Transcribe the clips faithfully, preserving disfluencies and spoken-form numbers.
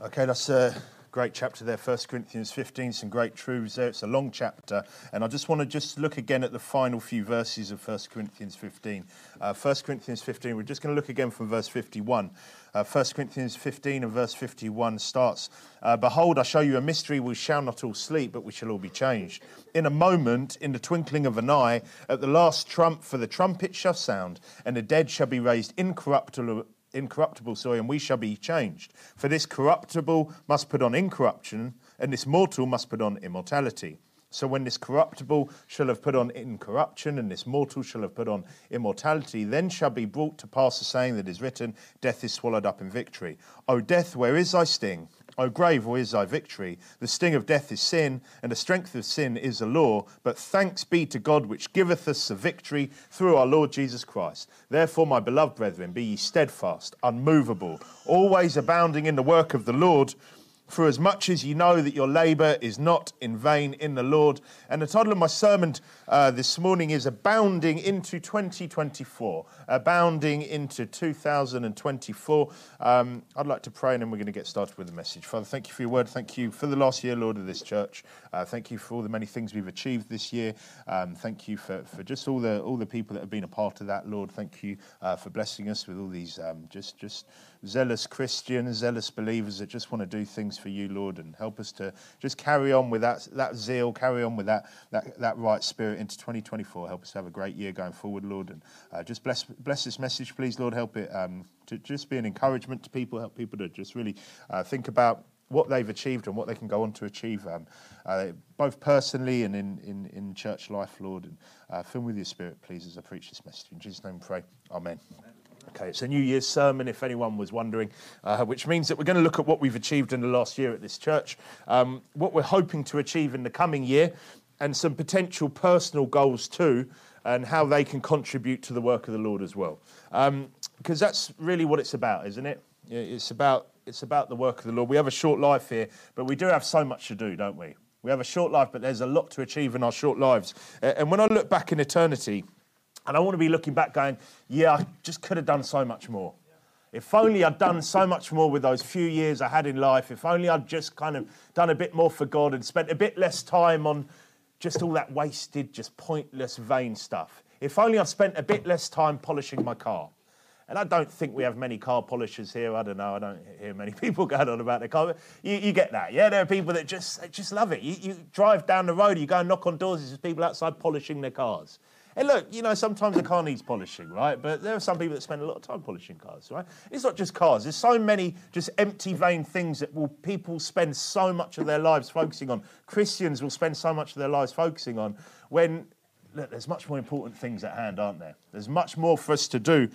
Okay, that's a great chapter there, First Corinthians fifteen, some great truths there. It's a long chapter, and I just want to just look again at the final few verses of First Corinthians fifteen. Uh, First Corinthians fifteen, we're just going to look again from verse fifty-one. Uh, First Corinthians fifteen and verse fifty-one starts, uh, Behold, I show you a mystery, we shall not all sleep, but we shall all be changed. In a moment, in the twinkling of an eye, at the last trump, for the trumpet shall sound, and the dead shall be raised incorruptible, incorruptible, sorry, and we shall be changed. For this corruptible must put on incorruption, and this mortal must put on immortality. So when this corruptible shall have put on incorruption, and this mortal shall have put on immortality, then shall be brought to pass the saying that is written, Death is swallowed up in victory. O death, where is thy sting? O grave, where is thy victory? The sting of death is sin, and the strength of sin is the law. But thanks be to God, which giveth us the victory through our Lord Jesus Christ. Therefore, my beloved brethren, be ye steadfast, unmovable, always abounding in the work of the Lord, for as much as ye know that your labour is not in vain in the Lord. And the title of my sermon uh, this morning is Abounding into twenty twenty-four. Abounding into two thousand twenty-four. Um, I'd like to pray and then we're going to get started with the message. Father, thank you for your word. Thank you for the last year, Lord, of this church. Uh, thank you for all the many things we've achieved this year. Um, thank you for, for just all the all the people that have been a part of that, Lord. Thank you uh, for blessing us with all these um, just just zealous Christians, zealous believers that just want to do things for you, Lord, and help us to just carry on with that that zeal, carry on with that that, that right spirit into twenty twenty-four. Help us to have a great year going forward, Lord, and uh, just bless bless this message, please, Lord. Help it um, to just be an encouragement to people, help people to just really uh, think about what they've achieved and what they can go on to achieve, um, uh, both personally and in, in, in church life, Lord. And uh, fill me with your spirit, please, as I preach this message. In Jesus' name we pray. Amen. Amen. Okay, it's a New Year's sermon, if anyone was wondering, uh, which means that we're going to look at what we've achieved in the last year at this church, um, what we're hoping to achieve in the coming year, and some potential personal goals too, and how they can contribute to the work of the Lord as well. Um, because that's really what it's about, isn't it? It's about it's about the work of the Lord. We have a short life here, but we do have so much to do, don't we? We have a short life, but there's a lot to achieve in our short lives. Uh, and when I look back in eternity, and I want to be looking back going, yeah, I just could have done so much more. If only I'd done so much more with those few years I had in life. If only I'd just kind of done a bit more for God and spent a bit less time on just all that wasted, just pointless, vain stuff. If only I'd spent a bit less time polishing my car. And I don't think we have many car polishers here. I don't know. I don't hear many people going on about their car. But you, you get that, yeah? There are people that just just love it. You, you drive down the road, you go and knock on doors, there's people outside polishing their cars. And look, you know, sometimes a car needs polishing, right? But there are some people that spend a lot of time polishing cars, right? It's not just cars. There's so many just empty, vain things that will people spend so much of their lives focusing on. Christians will spend so much of their lives focusing on when, look, there's much more important things at hand, aren't there? There's much more for us to do.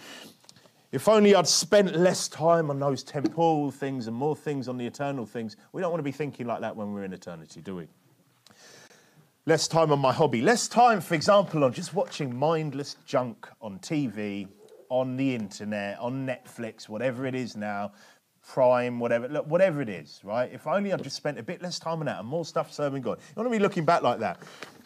If only I'd spent less time on those temporal things and more things on the eternal things. We don't want to be thinking like that when we're in eternity, do we? Less time on my hobby. Less time, for example, on just watching mindless junk on T V, on the internet, on Netflix, whatever it is now, Prime, whatever, look, whatever it is, right? If only I'd just spent a bit less time on that and more stuff serving God. You want to be looking back like that.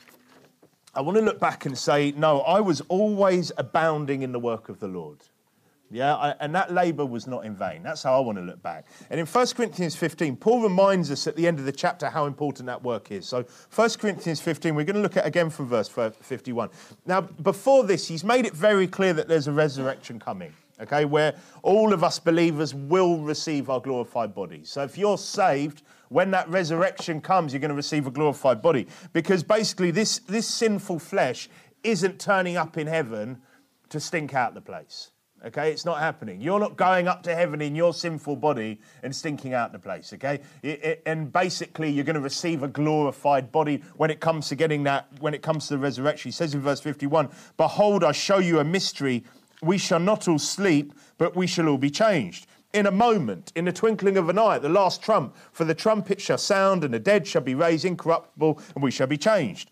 I want to look back and say, no, I was always abounding in the work of the Lord. Yeah, I, and that labour was not in vain. That's how I want to look back. And in First Corinthians fifteen, Paul reminds us at the end of the chapter how important that work is. So First Corinthians fifteen, we're going to look at again from verse fifty-one. Now, before this, he's made it very clear that there's a resurrection coming, okay, where all of us believers will receive our glorified bodies. So if you're saved, when that resurrection comes, you're going to receive a glorified body. Because basically this, this sinful flesh isn't turning up in heaven to stink out the place. Okay, it's not happening. You're not going up to heaven in your sinful body and stinking out the place, okay? It, it, and basically, you're going to receive a glorified body when it comes to getting that, when it comes to the resurrection. He says in verse fifty-one, Behold, I show you a mystery. We shall not all sleep, but we shall all be changed. In a moment, in the twinkling of an eye, at the last trump, for the trumpet shall sound, and the dead shall be raised incorruptible, and we shall be changed.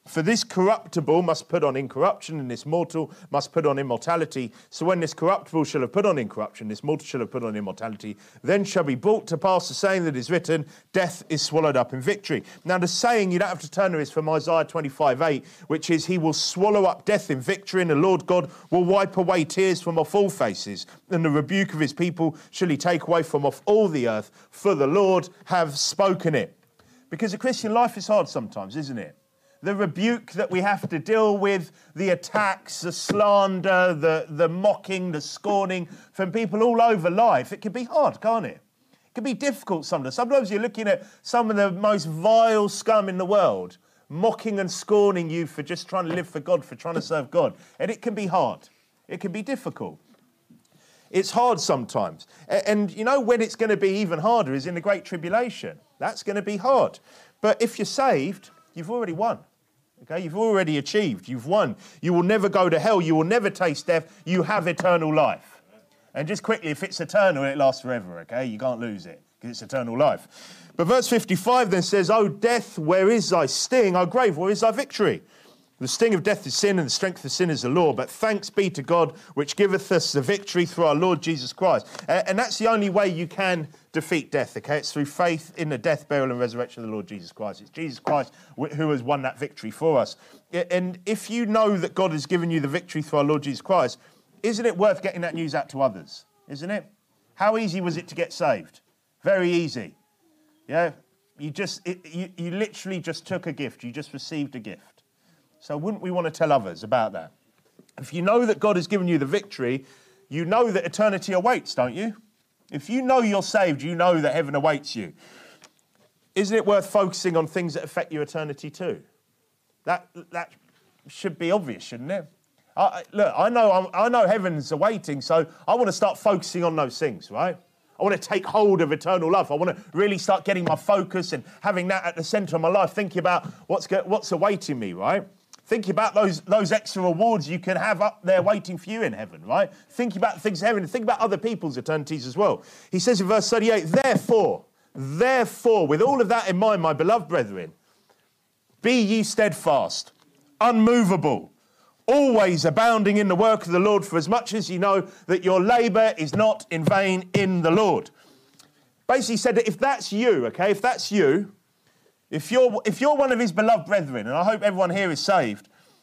For this corruptible must put on incorruption, and this mortal must put on immortality. So when this corruptible shall have put on incorruption, this mortal shall have put on immortality, then shall be brought to pass the saying that is written, death is swallowed up in victory. Now the saying, you don't have to turn to, is from Isaiah twenty-five eight, which is, he will swallow up death in victory, and the Lord God will wipe away tears from off all faces, and the rebuke of his people shall he take away from off all the earth, for the Lord have spoken it. Because the Christian life is hard sometimes, isn't it? The rebuke that we have to deal with, the attacks, the slander, the, the mocking, the scorning from people all over life. It can be hard, can't it? It can be difficult sometimes. Sometimes you're looking at some of the most vile scum in the world, mocking and scorning you for just trying to live for God, for trying to serve God. And it can be hard. It can be difficult. It's hard sometimes. And you know when it's going to be even harder is in the Great Tribulation. That's going to be hard. But if you're saved, you've already won. Okay, you've already achieved. You've won. You will never go to hell. You will never taste death. You have eternal life. And just quickly, if it's eternal, it lasts forever, okay? You can't lose it because it's eternal life. But verse fifty-five then says, O death, where is thy sting? O grave, where is thy victory? The sting of death is sin, and the strength of sin is the law. But thanks be to God, which giveth us the victory through our Lord Jesus Christ. And that's the only way you can defeat death, okay? It's through faith in the death, burial, and resurrection of the Lord Jesus Christ. It's Jesus Christ who has won that victory for us. And if you know that God has given you the victory through our Lord Jesus Christ, isn't it worth getting that news out to others? Isn't it? How easy was it to get saved? Very easy. Yeah? You just, it, you, you literally just took a gift. You just received a gift. So wouldn't we want to tell others about that? If you know that God has given you the victory, you know that eternity awaits, don't you? If you know you're saved, you know that heaven awaits you. Isn't it worth focusing on things that affect your eternity too? That that should be obvious, shouldn't it? I, look, I know I'm, I know heaven's awaiting, so I want to start focusing on those things, right? I want to take hold of eternal life. I want to really start getting my focus and having that at the centre of my life, thinking about what's what's awaiting me, right? Think about those, those extra rewards you can have up there waiting for you in heaven, right? Think about things in heaven and think about other people's eternities as well. He says in verse thirty-eight, therefore, therefore, with all of that in mind, my beloved brethren, be ye steadfast, unmovable, always abounding in the work of the Lord, for as much as you know that your labour is not in vain in the Lord. Basically said that if that's you, okay, if that's you, If you're, if you're one of his beloved brethren, and I hope everyone here is saved,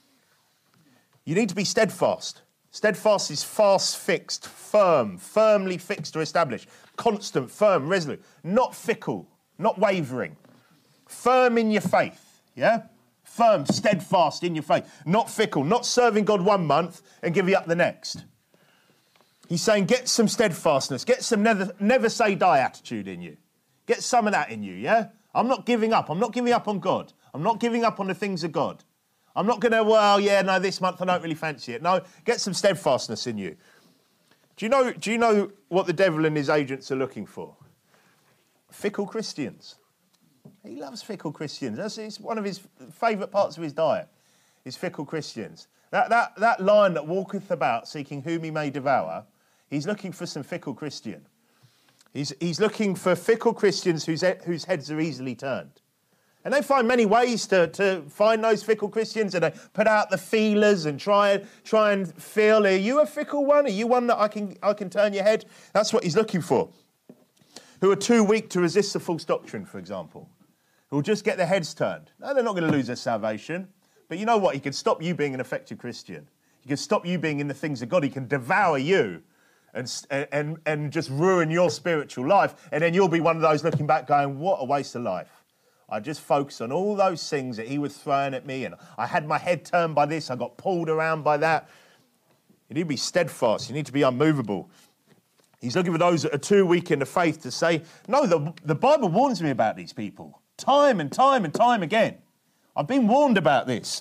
you need to be steadfast. Steadfast is fast, fixed, firm, firmly fixed or established, constant, firm, resolute, not fickle, not wavering, firm in your faith, yeah? Firm, steadfast in your faith, not fickle, not serving God one month and give you up the next. He's saying get some steadfastness, get some never, never say die attitude in you. Get some of that in you, yeah? I'm not giving up. I'm not giving up on God. I'm not giving up on the things of God. I'm not going to, well, yeah, no, this month I don't really fancy it. No, get some steadfastness in you. Do you know, do you know what the devil and his agents are looking for? Fickle Christians. He loves fickle Christians. That's it's one of his favourite parts of his diet, is fickle Christians. That, that, that lion that walketh about seeking whom he may devour, he's looking for some fickle Christian. He's, he's looking for fickle Christians whose, whose heads are easily turned. And they find many ways to, to find those fickle Christians, and they put out the feelers and try, try and feel, are you a fickle one? Are you one that I can, I can turn your head? That's what he's looking for. Who are too weak to resist the false doctrine, for example. Who will just get their heads turned. No, they're not going to lose their salvation. But you know what? He can stop you being an effective Christian. He can stop you being in the things of God. He can devour you. And, and, and just ruin your spiritual life. And then you'll be one of those looking back going, what a waste of life. I just focused on all those things that he was throwing at me, and I had my head turned by this, I got pulled around by that. You need to be steadfast. You need to be unmovable. He's looking for those that are too weak in the faith to say, no, the, the Bible warns me about these people. Time and time and time again. I've been warned about this.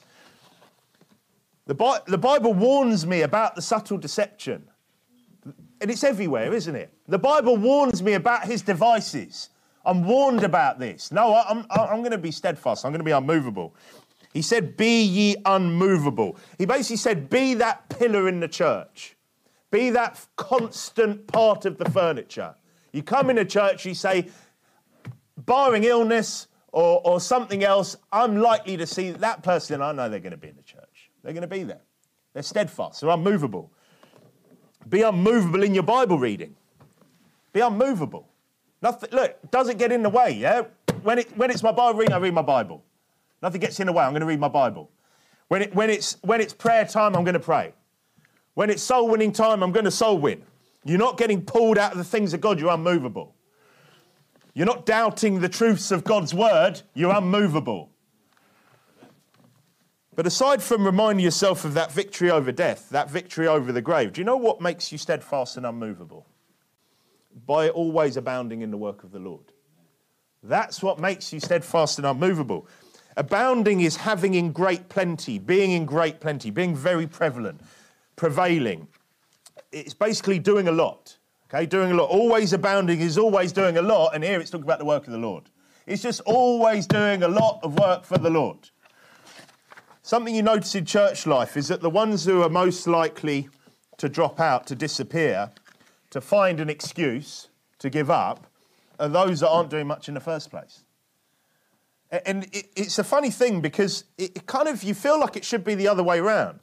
The, Bi- the Bible warns me about the subtle deception. And it's everywhere, isn't it? The Bible warns me about his devices. I'm warned about this. No, I'm, I'm going to be steadfast. I'm going to be unmovable. He said, be ye unmovable. He basically said, be that pillar in the church. Be that constant part of the furniture. You come in a church, you say, barring illness or, or something else, I'm likely to see that person, I know they're going to be in the church. They're going to be there. They're steadfast. They're unmovable. Be unmovable in your Bible reading. Be unmovable. Nothing, look, doesn't get in the way, yeah? When, it, when it's my Bible reading, I read my Bible. Nothing gets in the way. I'm going to read my Bible. When, it, when, it's, when it's prayer time, I'm going to pray. When it's soul winning time, I'm going to soul win. You're not getting pulled out of the things of God. You're unmovable. You're not doubting the truths of God's word. You're unmovable. But aside from reminding yourself of that victory over death, that victory over the grave, do you know what makes you steadfast and unmovable? By always abounding in the work of the Lord. That's what makes you steadfast and unmovable. Abounding is having in great plenty, being in great plenty, being very prevalent, prevailing. It's basically doing a lot. Okay, doing a lot. Always abounding is always doing a lot, and here it's talking about the work of the Lord. It's just always doing a lot of work for the Lord. Something you notice in church life is that the ones who are most likely to drop out, to disappear, to find an excuse to give up, are those that aren't doing much in the first place. And it, it's a funny thing because it, it kind of, you feel like it should be the other way around.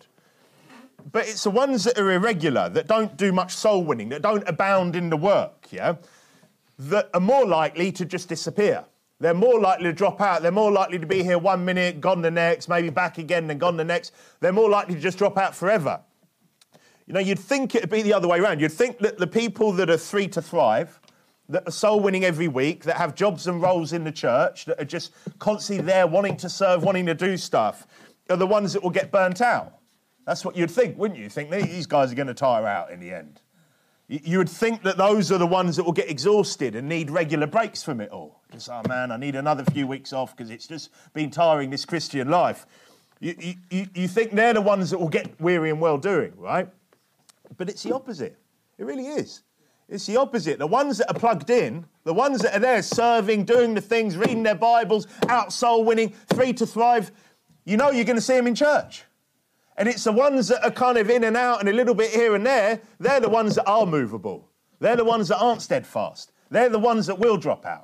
But it's the ones that are irregular, that don't do much soul winning, that don't abound in the work, yeah, that are more likely to just disappear. They're more likely to drop out. They're more likely to be here one minute, gone the next, maybe back again, then gone the next. They're more likely to just drop out forever. You know, you'd think it'd be the other way around. You'd think that the people that are free to thrive, that are soul winning every week, that have jobs and roles in the church, that are just constantly there wanting to serve, wanting to do stuff, are the ones that will get burnt out. That's what you'd think, wouldn't you? Think these guys are going to tire out in the end. You would think that those are the ones that will get exhausted and need regular breaks from it all. Just, oh man, I need another few weeks off because it's just been tiring, this Christian life. You, you, you think they're the ones that will get weary and well-doing, right? But it's the opposite. It really is. It's the opposite. The ones that are plugged in, the ones that are there serving, doing the things, reading their Bibles, out soul winning, free to thrive, you know you're going to see them in church. And it's the ones that are kind of in and out and a little bit here and there, they're the ones that are movable. They're the ones that aren't steadfast. They're the ones that will drop out.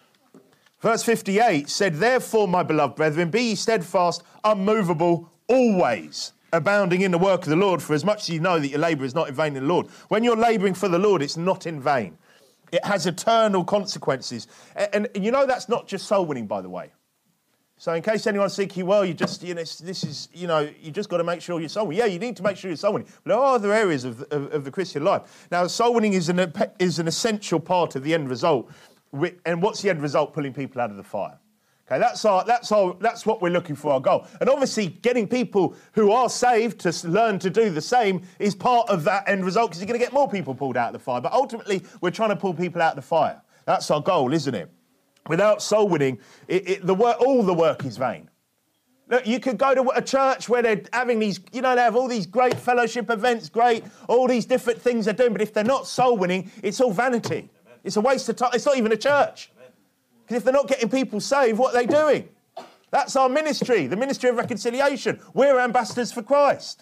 Verse fifty-eight said, therefore, my beloved brethren, be ye steadfast, unmovable, always abounding in the work of the Lord, for as much as you know that your labour is not in vain in the Lord. When you're labouring for the Lord, it's not in vain. It has eternal consequences. And, and you know that's not just soul winning, by the way. So in case anyone's thinking, well, you just, you know, this is, you know, you just got to make sure you're soul winning. Yeah, you need to make sure you're soul winning. But there are other areas of, of, of the Christian life. Now, soul winning is an, is an essential part of the end result. And what's the end result? Pulling people out of the fire. Okay, that's our, that's our, that's what we're looking for, our goal. And obviously, getting people who are saved to learn to do the same is part of that end result, because you're going to get more people pulled out of the fire. But ultimately, we're trying to pull people out of the fire. That's our goal, isn't it? Without soul winning, it, it, the work, all the work is vain. Look, you could go to a church where they're having these, you know, they have all these great fellowship events, great, all these different things they're doing, but if they're not soul winning, it's all vanity. Amen. It's a waste of time. It's not even a church. Because if they're not getting people saved, what are they doing? That's our ministry, the ministry of reconciliation. We're ambassadors for Christ.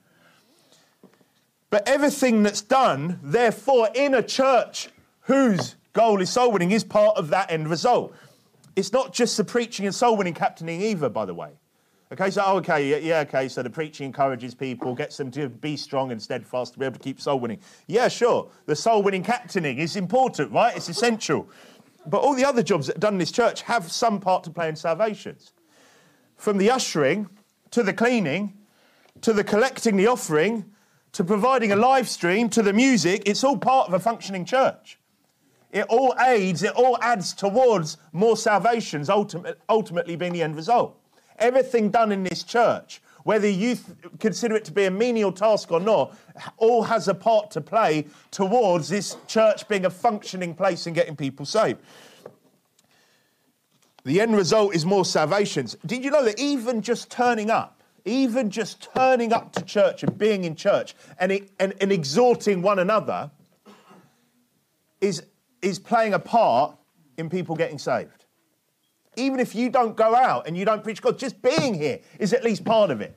But everything that's done, therefore, in a church whose goal is soul winning is part of that end result. It's not just the preaching and soul winning captaining either, by the way. Okay, so, oh, okay, yeah, yeah, okay, so the preaching encourages people, gets them to be strong and steadfast to be able to keep soul winning. Yeah, sure, the soul winning captaining is important, right? It's essential. But all the other jobs that are done in this church have some part to play in salvations. From the ushering, to the cleaning, to the collecting the offering, to providing a live stream, to the music, it's all part of a functioning church. It all aids, it all adds towards more salvations, ultimate, ultimately being the end result. Everything done in this church, whether you th- consider it to be a menial task or not, all has a part to play towards this church being a functioning place and getting people saved. The end result is more salvations. Did you know that even just turning up, even just turning up to church and being in church and, it, and, and exhorting one another is... is playing a part in people getting saved. Even if you don't go out and you don't preach God, just being here is at least part of it.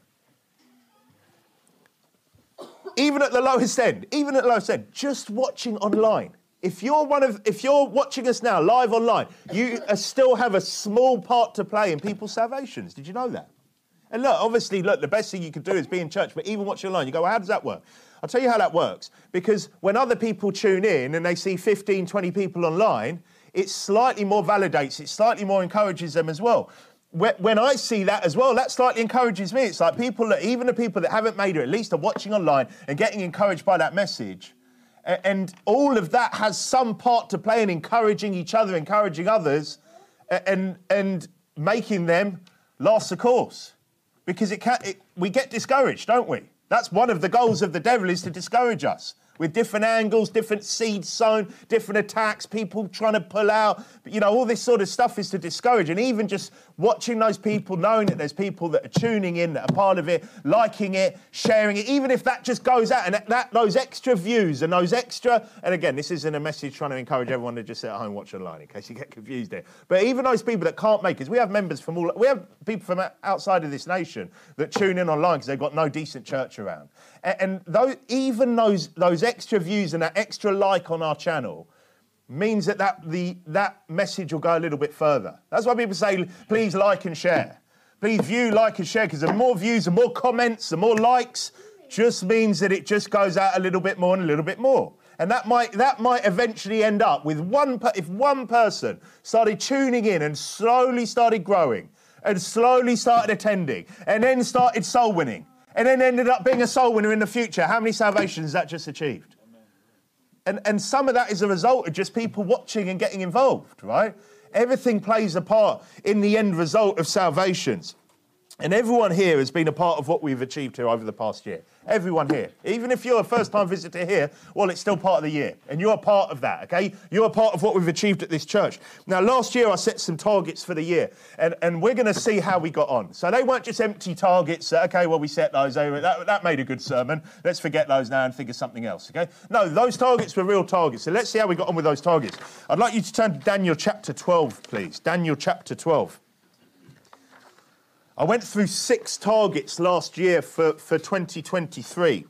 Even at the lowest end, even at the lowest end, just watching online, If you're one of, if you're watching us now live online, you uh, still have a small part to play in people's salvations. Did you know that? And look, obviously, look, the best thing you could do is be in church, but even watching online, you go, well, how does that work? I'll tell you how that works. Because when other people tune in and they see fifteen, twenty people online, it slightly more validates, it slightly more encourages them as well. When I see that as well, that slightly encourages me. It's like people that, even the people that haven't made it, at least are watching online and getting encouraged by that message. And all of that has some part to play in encouraging each other, encouraging others, and and making them last the course. Because it can, it, we get discouraged, don't we? That's one of the goals of the devil, is to discourage us. With different angles, different seeds sown, different attacks, people trying to pull out. You know, all this sort of stuff is to discourage. And even just watching those people, knowing that there's people that are tuning in, that are part of it, liking it, sharing it, even if that just goes out and that, that those extra views and those extra, and again, this isn't a message trying to encourage everyone to just sit at home and watch online, in case you get confused there. But even those people that can't make it, we have members from all, we have people from outside of this nation that tune in online because they've got no decent church around. And, and those, even those, those extra views and that extra like on our channel means that that, the, that message will go a little bit further. That's why people say, please like and share. Please view, like and share, because the more views, the more comments, the more likes, just means that it just goes out a little bit more and a little bit more. And that might that might eventually end up with one, if one person started tuning in and slowly started growing and slowly started attending and then started soul winning and then ended up being a soul winner in the future, how many salvations has that just achieved? And, and some of that is a result of just people watching and getting involved, right? Everything plays a part in the end result of salvations. And everyone here has been a part of what we've achieved here over the past year. Everyone here. Even if you're a first-time visitor here, well, it's still part of the year. And you're a part of that, okay? You're a part of what we've achieved at this church. Now, last year I set some targets for the year. And, and we're going to see how we got on. So they weren't just empty targets. Uh, okay, well, we set those over. That, that made a good sermon. Let's forget those now and think of something else, okay? No, those targets were real targets. So let's see how we got on with those targets. I'd like you to turn to Daniel chapter twelve, please. Daniel chapter twelve. I went through six targets last year for, for twenty twenty-three.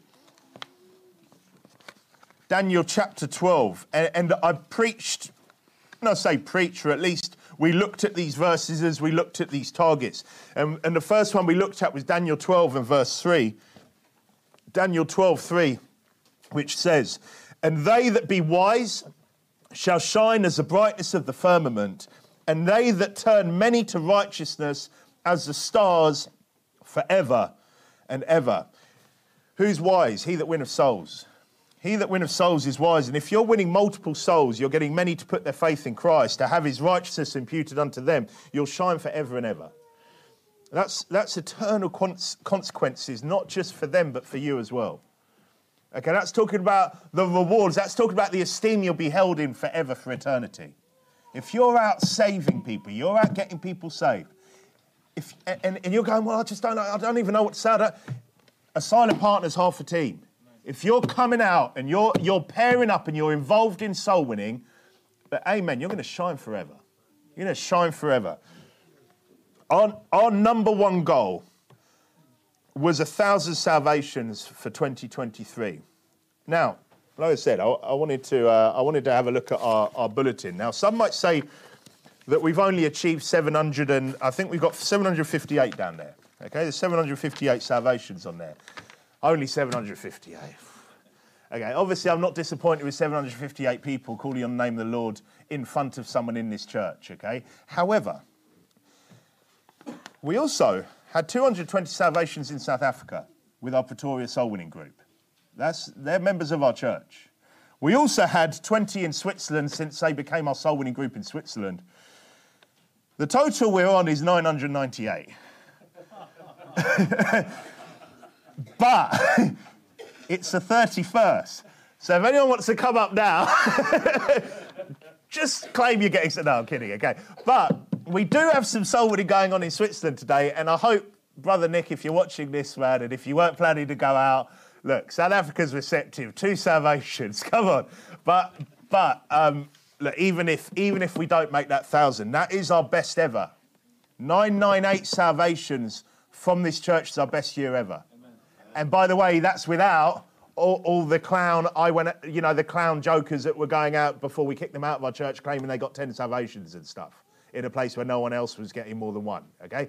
Daniel chapter twelve. And, and I preached, and I say preach, or at least we looked at these verses as we looked at these targets. And, and the first one we looked at was Daniel twelve and verse three. Daniel twelve, three, which says, "And they that be wise shall shine as the brightness of the firmament, and they that turn many to righteousness as the stars forever and ever." Who's wise? He that winneth souls. He that winneth souls is wise. And if you're winning multiple souls, you're getting many to put their faith in Christ, to have his righteousness imputed unto them, you'll shine forever and ever. That's, that's eternal cons- consequences, not just for them, but for you as well. Okay, that's talking about the rewards. That's talking about the esteem you'll be held in forever for eternity. If you're out saving people, you're out getting people saved, If, and, and you're going, well, I just don't know, I don't even know what to say. A silent partner's half a team. If you're coming out and you're you're pairing up and you're involved in soul winning, but amen, you're going to shine forever. You're going to shine forever. Our, our number one goal was a thousand salvations for twenty twenty-three. Now, like I said, I, I wanted to uh, I wanted to have a look at our, our bulletin. Now, some might say that we've only achieved seven hundred, and I think we've got seven hundred fifty-eight down there. Okay, there's seven hundred fifty-eight salvations on there. Only seven hundred fifty-eight. Okay, obviously I'm not disappointed with seven hundred fifty-eight people calling on the name of the Lord in front of someone in this church, okay? However, we also had two hundred twenty salvations in South Africa with our Pretoria Soul Winning Group. That's, they're members of our church. We also had twenty in Switzerland since they became our Soul Winning Group in Switzerland. The total we're on is nine hundred ninety-eight. But it's the thirty-first. So if anyone wants to come up now, just claim you're getting... No, I'm kidding, okay. But we do have some soul winning going on in Switzerland today, and I hope, Brother Nick, if you're watching this, man, and if you weren't planning to go out, look, South Africa's receptive. Two salvations, come on. But, but... um Look, even if even if we don't make that thousand, that is our best ever. nine hundred ninety-eight salvations from this church is our best year ever. Amen. And by the way, that's without all, all the clown, I went, you know, the clown jokers that were going out before we kicked them out of our church claiming they got ten salvations and stuff in a place where no one else was getting more than one, okay?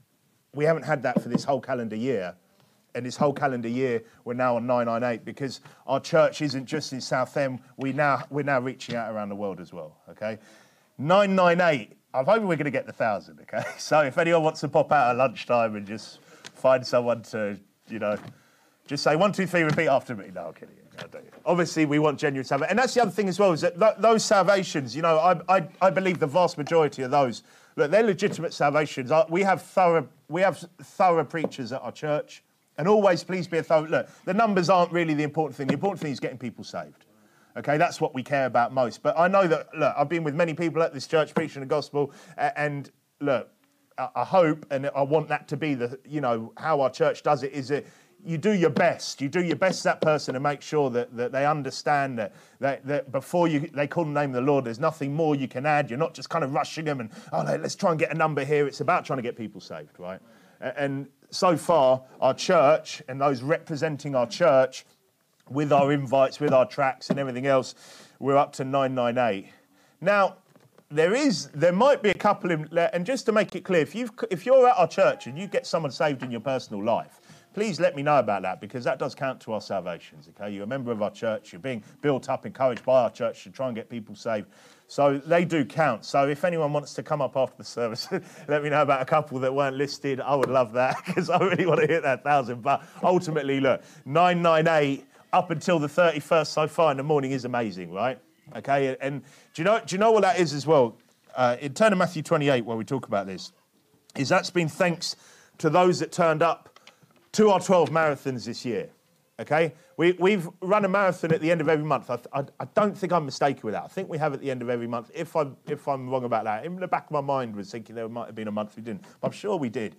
We haven't had that for this whole calendar year. And this whole calendar year, we're now on nine ninety-eight because our church isn't just in Southend. We now, we're now reaching out around the world as well, okay? nine ninety-eight, I'm hoping we're going to get the thousand, okay? So if anyone wants to pop out at lunchtime and just find someone to, you know, just say one, two, three, repeat after me. No, I'm kidding. I don't. Obviously, we want genuine salvation. And that's the other thing as well, is that th- those salvations, you know, I, I, I believe the vast majority of those, look, they're legitimate salvations. We have thorough, we have thorough preachers at our church. And always, please be a thorough... Look, the numbers aren't really the important thing. The important thing is getting people saved. Okay, that's what we care about most. But I know that, look, I've been with many people at this church preaching the gospel, and look, I hope, and I want that to be the, you know, how our church does it, is that you do your best. You do your best to that person and make sure that, that they understand that, that, that before you they call the name of the Lord, there's nothing more you can add. You're not just kind of rushing them and, oh, let's try and get a number here. It's about trying to get people saved, right? And so far, our church and those representing our church with our invites, with our tracts and everything else, we're up to nine ninety-eight. Now, there is, there might be a couple in, and just to make it clear, if you've, if you're at our church and you get someone saved in your personal life, please let me know about that, because that does count to our salvations, okay? You're a member of our church, you're being built up, encouraged by our church to try and get people saved. So they do count. So if anyone wants to come up after the service, let me know about a couple that weren't listed. I would love that, because I really want to hit that thousand. But ultimately, look, nine ninety-eight up until the thirty-first so far in the morning is amazing, right? Okay, and do you know, do you know what that is as well? Uh, in turn to Matthew twenty-eight, where we talk about this, is that's been thanks to those that turned up to our twelve marathons this year. Okay, we, we've run a marathon at the end of every month. I, I, I don't think I'm mistaken with that. I think we have at the end of every month. If I'm if I'm wrong about that, in the back of my mind was thinking there might have been a month we didn't, but I'm sure we did.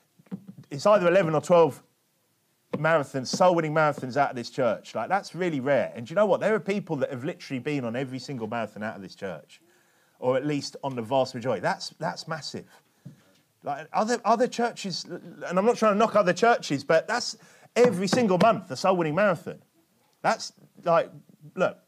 It's either eleven or twelve marathons, soul-winning marathons out of this church. Like, that's really rare. And do you know what? There are people that have literally been on every single marathon out of this church, or at least on the vast majority. That's that's massive. Like other other churches, and I'm not trying to knock other churches, but that's every single month, the soul-winning marathon. That's like, look,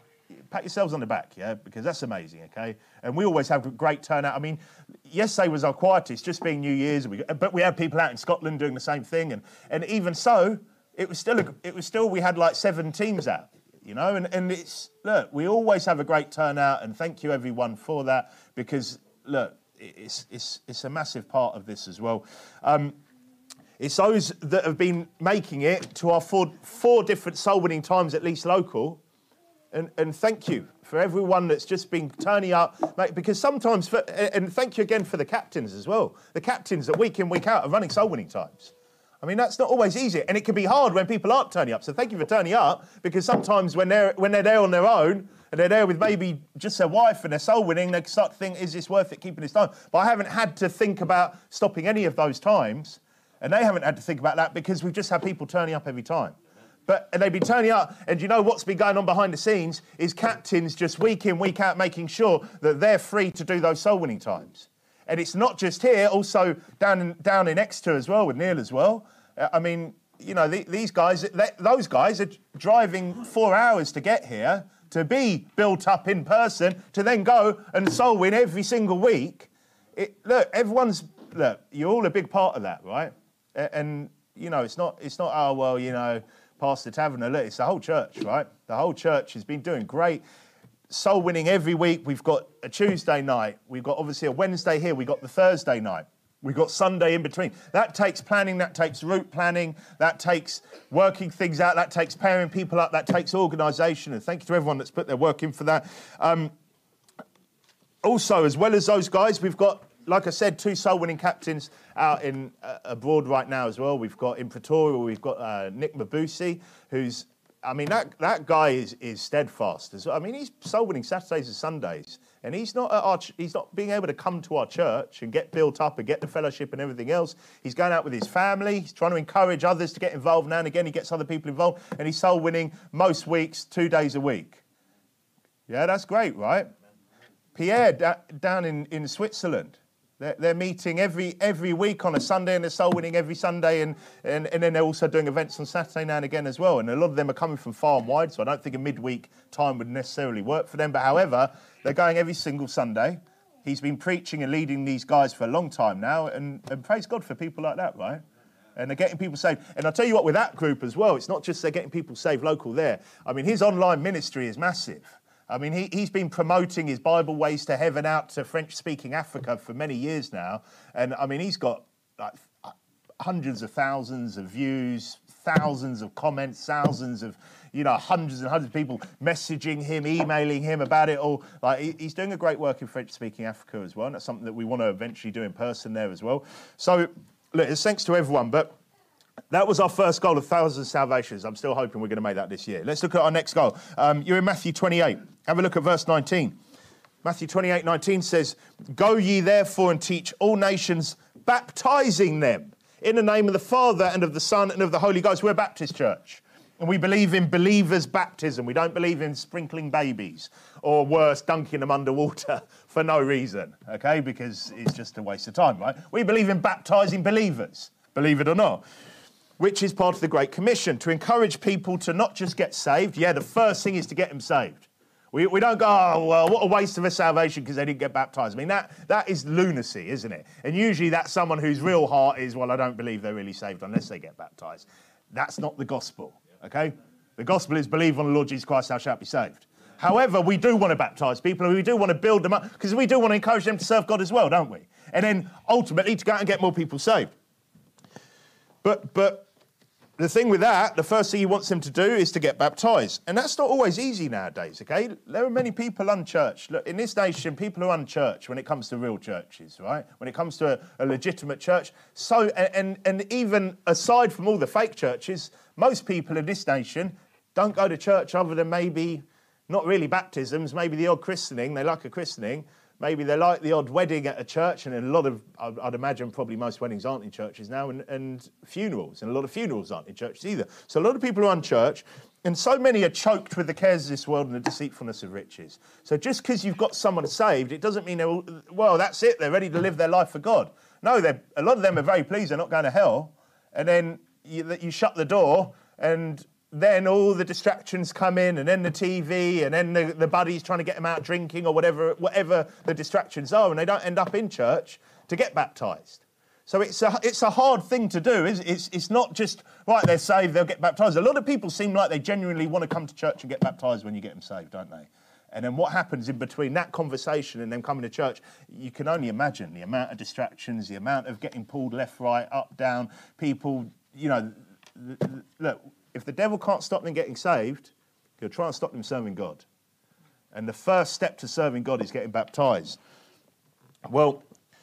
pat yourselves on the back, yeah, because that's amazing, okay? And we always have a great turnout. I mean, yesterday was our quietest, just being New Year's, we, but we had people out in Scotland doing the same thing, and and even so, it was still a, it was still we had like seven teams out, you know, and and it's look, we always have a great turnout, and thank you everyone for that, because look, it's it's it's a massive part of this as well. Um, It's those that have been making it to our four, four different soul-winning times, at least local. And, and thank you for everyone that's just been turning up. Mate, because sometimes, for, and thank you again for the captains as well. The captains that week in, week out are running soul-winning times. I mean, that's not always easy. And it can be hard when people aren't turning up. So thank you for turning up, because sometimes when they're, when they're there on their own, and they're there with maybe just their wife and they're soul-winning, they start to think, is this worth it keeping this time? But I haven't had to think about stopping any of those times. And they haven't had to think about that, because we've just had people turning up every time. But and they've been turning up, and you know what's been going on behind the scenes is captains just week in, week out, making sure that they're free to do those soul-winning times. And it's not just here, also down in, down in Exeter as well, with Neil as well. Uh, I mean, you know, the, these guys, they, those guys are driving four hours to get here, to be built up in person, to then go and soul win every single week. It, look, everyone's, look, you're all a big part of that, right? And, you know, it's not, it's not, oh, well, you know, Pastor Taverner, look, it's the whole church, right? The whole church has been doing great. Soul winning every week. We've got a Tuesday night. We've got obviously a Wednesday here. We've got the Thursday night. We've got Sunday in between. That takes planning. That takes route planning. That takes working things out. That takes pairing people up. That takes organisation. And thank you to everyone that's put their work in for that. Um, also, as well as those guys, we've got, like I said, two soul-winning captains out in uh, abroad right now as well. We've got in Pretoria, we've got uh, Nick Mabusi, who's, I mean, that that guy is is steadfast as well. I mean, he's soul-winning Saturdays and Sundays, and he's not at our ch- he's not being able to come to our church and get built up and get the fellowship and everything else. He's going out with his family. He's trying to encourage others to get involved now and again. He gets other people involved, and he's soul-winning most weeks, two days a week. Yeah, that's great, right? Pierre da- down in, in Switzerland. They're, they're meeting every every week on a Sunday, and they're soul winning every Sunday, and, and, and then they're also doing events on Saturday now and again as well. And a lot of them are coming from far and wide, so I don't think a midweek time would necessarily work for them. But however, they're going every single Sunday. He's been preaching and leading these guys for a long time now, and, and praise God for people like that, right? And they're getting people saved. And I'll tell you what, with that group as well, it's not just they're getting people saved local there. I mean, his online ministry is massive. I mean, he, he's been promoting his Bible Ways to Heaven out to French-speaking Africa for many years now. And, I mean, he's got like hundreds of thousands of views, thousands of comments, thousands of, you know, hundreds and hundreds of people messaging him, emailing him about it all. Like, he, he's doing a great work in French-speaking Africa as well. And that's something that we want to eventually do in person there as well. So, look, it's thanks to everyone, but that was our first goal of thousands of salvations. I'm still hoping we're going to make that this year. Let's look at our next goal. Um, you're in Matthew twenty-eight. Have a look at verse nineteen. Matthew twenty-eight nineteen says, "Go ye therefore and teach all nations, baptizing them in the name of the Father and of the Son and of the Holy Ghost." We're a Baptist church, and we believe in believers' baptism. We don't believe in sprinkling babies or worse, dunking them underwater for no reason, okay, because it's just a waste of time, right? We believe in baptizing believers, believe it or not, which is part of the Great Commission, to encourage people to not just get saved. Yeah, the first thing is to get them saved. We, we don't go, oh, well, what a waste of a salvation because they didn't get baptized. I mean, that that is lunacy, isn't it? And usually that's someone whose real heart is, well, I don't believe they're really saved unless they get baptized. That's not the gospel, okay? The gospel is believe on the Lord Jesus Christ, thou shalt be saved. However, we do want to baptise people, and we do want to build them up, because we do want to encourage them to serve God as well, don't we? And then, ultimately, to go out and get more people saved. But but the thing with that, the first thing he wants them to do is to get baptised. And that's not always easy nowadays, okay? There are many people unchurched. Look, in this nation, people are unchurched when it comes to real churches, right? When it comes to a, a legitimate church. So, and, and even aside from all the fake churches, most people in this nation don't go to church other than maybe... not really baptisms, maybe the odd christening. They like a christening. Maybe they like the odd wedding at a church. And a lot of, I'd imagine probably most weddings aren't in churches now. And, and funerals. And a lot of funerals aren't in churches either. So a lot of people are unchurched. And so many are choked with the cares of this world and the deceitfulness of riches. So just because you've got someone saved, it doesn't mean, they're all, well, that's it. They're ready to live their life for God. No, a lot of them are very pleased they're not going to hell. And then you, you shut the door and... then all the distractions come in, and then the T V, and then the, the buddies trying to get them out drinking or whatever, whatever the distractions are, and they don't end up in church to get baptised. So it's a, it's a hard thing to do. It's, it's, it's not just, right, they're saved, they'll get baptised. A lot of people seem like they genuinely want to come to church and get baptised when you get them saved, don't they? And then what happens in between that conversation and them coming to church, you can only imagine the amount of distractions, the amount of getting pulled left, right, up, down, people, you know, look, if the devil can't stop them getting saved, he'll try and stop them serving God. And the first step to serving God is getting baptised. Well,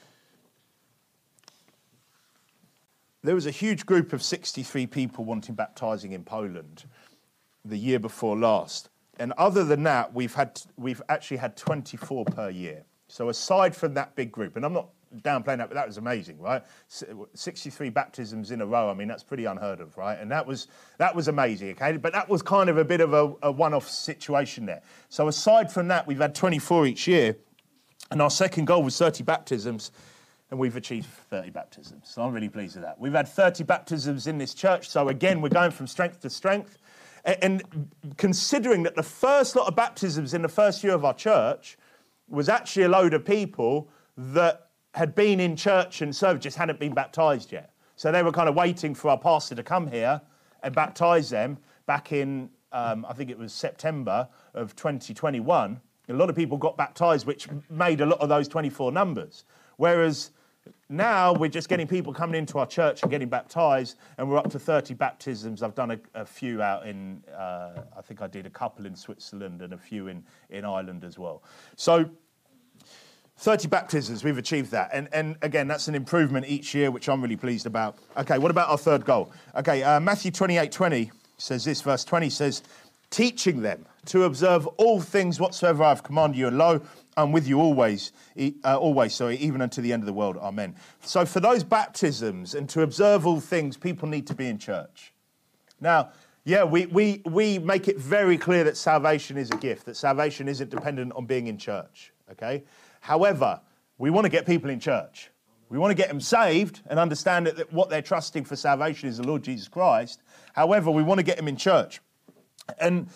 there was a huge group of sixty-three people wanting baptising in Poland the year before last. And other than that, we've had we've actually had twenty-four per year. So aside from that big group, and I'm not downplaying that, but that was amazing, right? sixty-three baptisms in a row. I mean, that's pretty unheard of, right? And that was that was amazing, okay? But that was kind of a bit of a, a one-off situation there. So aside from that, we've had twenty-four each year, and our second goal was thirty baptisms, and we've achieved thirty baptisms. So I'm really pleased with that. We've had thirty baptisms in this church, so again, we're going from strength to strength. And, and considering that the first lot of baptisms in the first year of our church was actually a load of people that had been in church and served, just hadn't been baptised yet. So they were kind of waiting for our pastor to come here and baptise them back in, um, I think it was September of twenty twenty-one. A lot of people got baptised, which made a lot of those twenty-four numbers. Whereas now we're just getting people coming into our church and getting baptised, and we're up to thirty baptisms. I've done a, a few out in, uh, I think I did a couple in Switzerland and a few in, in Ireland as well. So thirty baptisms, we've achieved that. And, and again, that's an improvement each year, which I'm really pleased about. Okay, what about our third goal? Okay, uh, Matthew twenty-eight twenty says this, verse twenty says, teaching them to observe all things whatsoever I have commanded you, and lo, I'm with you always, uh, always, sorry, even unto the end of the world. Amen. So for those baptisms and to observe all things, people need to be in church. Now, yeah, we, we, we make it very clear that salvation is a gift, that salvation isn't dependent on being in church, okay? However, We want to get people in church. We want to get them saved and understand that what they're trusting for salvation is the Lord Jesus Christ. However, we want to get them in church. And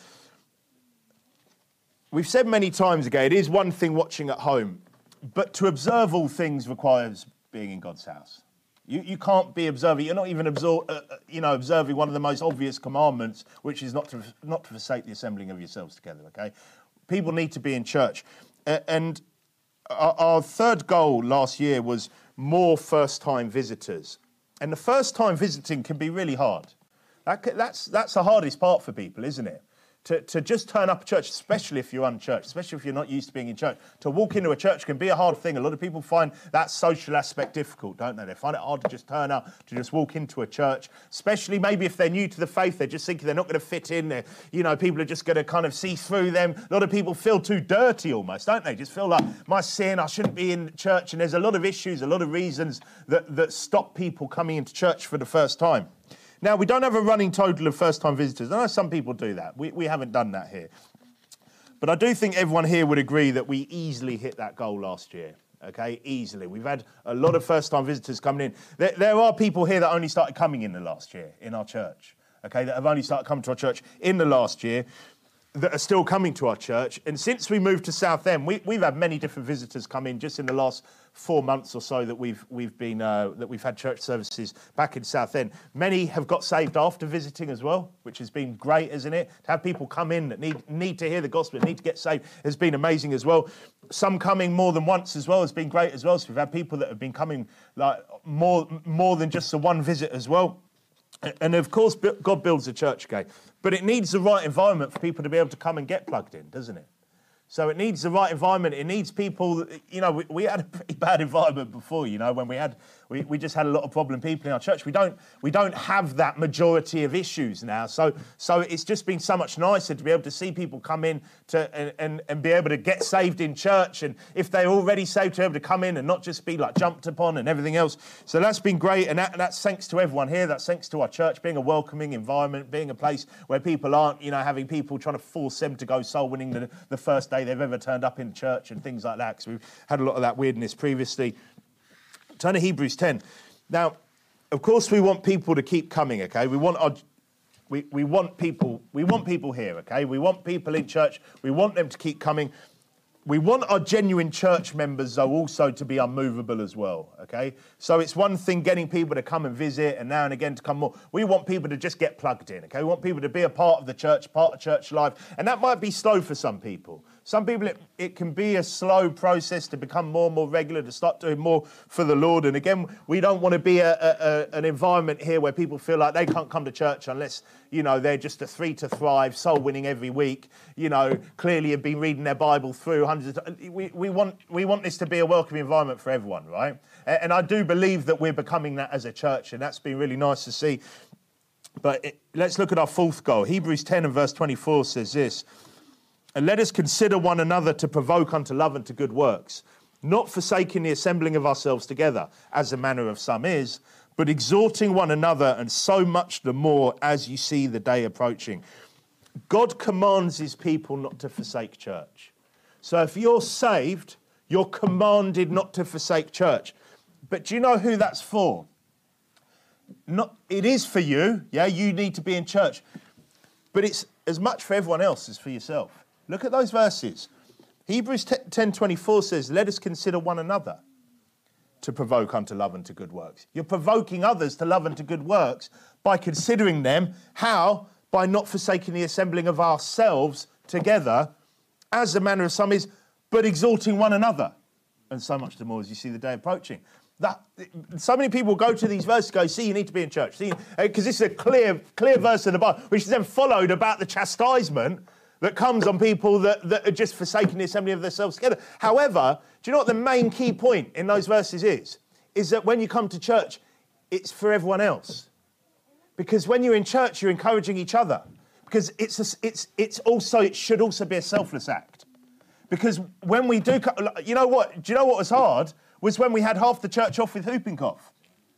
we've said many times ago, it is one thing watching at home, but to observe all things requires being in God's house. You, you can't be observing. You're not even absor- uh, you know, observing one of the most obvious commandments, which is not to not to forsake the assembling of yourselves together. Okay, people need to be in church, uh, and our, our third goal last year was more first-time visitors, and the first-time visiting can be really hard. That, that's that's the hardest part for people, isn't it? To, to just turn up a church, especially if you're unchurched, especially if you're not used to being in church. To walk into a church can be a hard thing. A lot of people find that social aspect difficult, don't they? They find it hard to just turn up, to just walk into a church, especially maybe if they're new to the faith. They're just thinking they're not going to fit in. They're, you know, people are just going to kind of see through them. A lot of people feel too dirty almost, don't they? Just feel like, my sin, I shouldn't be in church. And there's a lot of issues, a lot of reasons that, that stop people coming into church for the first time. Now, we don't have a running total of first-time visitors. I know some people do that. We, we haven't done that here. But I do think everyone here would agree that we easily hit that goal last year, okay? Easily. We've had a lot of first-time visitors coming in. There, there are people here that only started coming in the last year in our church, okay, that have only started coming to our church in the last year, that are still coming to our church. And since we moved to Southend, we, we've had many different visitors come in just in the last four months or so that we've we've been uh, that we've had church services back in Southend. Many have got saved after visiting as well, which has been great, isn't it? To have people come in that need need to hear the gospel, need to get saved, has been amazing as well. Some coming more than once as well has been great as well. So we've had people that have been coming like more more than just the one visit as well. And of course, God builds a church, okay? But it needs the right environment for people to be able to come and get plugged in, doesn't it? So it needs the right environment. It needs people, you know, we, we had a pretty bad environment before, you know, when we had, we, we just had a lot of problem people in our church. We don't we don't have that majority of issues now. So so it's just been so much nicer to be able to see people come in to and, and, and be able to get saved in church. And if they're already saved, to be able to come in and not just be like jumped upon and everything else. So that's been great. And that, that's thanks to everyone here. That's thanks to our church being a welcoming environment, being a place where people aren't, you know, having people trying to force them to go soul winning the, the first day they've ever turned up in church and things like that, because we've had a lot of that weirdness previously. Turn to Hebrews ten. Now, of course, we want people to keep coming, okay? We want our, we, we want people, we want people here, okay? We want people in church. We want them to keep coming. We want our genuine church members, though, also to be unmovable as well, okay? So it's one thing getting people to come and visit and now and again to come more. We want people to just get plugged in, okay? We want people to be a part of the church, part of church life. And that might be slow for some people. Some people, it, it can be a slow process to become more and more regular, to start doing more for the Lord. And again, we don't want to be a, a, a, an environment here where people feel like they can't come to church unless, you know, they're just a three to thrive, soul winning every week, you know, clearly have been reading their Bible through hundreds of times. We, we, want, we want this to be a welcoming environment for everyone, right? And, and I do believe that we're becoming that as a church, and that's been really nice to see. But it, let's look at our fourth goal. Hebrews ten and verse twenty-four says this, "And let us consider one another to provoke unto love and to good works, not forsaking the assembling of ourselves together, as the manner of some is, but exhorting one another, and so much the more as you see the day approaching." God commands his people not to forsake church. So if you're saved, you're commanded not to forsake church. But do you know who that's for? Not, it is for you, yeah, you need to be in church. But it's as much for everyone else as for yourself. Look at those verses. Hebrews ten twenty-four says, "Let us consider one another to provoke unto love and to good works." You're provoking others to love and to good works by considering them. How? By not forsaking the assembling of ourselves together, as the manner of some is, but exhorting one another. And so much the more as you see the day approaching. That, so many people go to these verses and go, see, you need to be in church. See, because this is a clear, clear verse in the Bible, which is then followed about the chastisement that comes on people that, that are just forsaking the assembly of themselves together. However, do you know what the main key point in those verses is? Is that when you come to church, it's for everyone else. Because when you're in church, you're encouraging each other. Because it's a, it's it's also it should also be a selfless act. Because when we do, you know what? Do you know what was hard? Was when we had half the church off with whooping cough.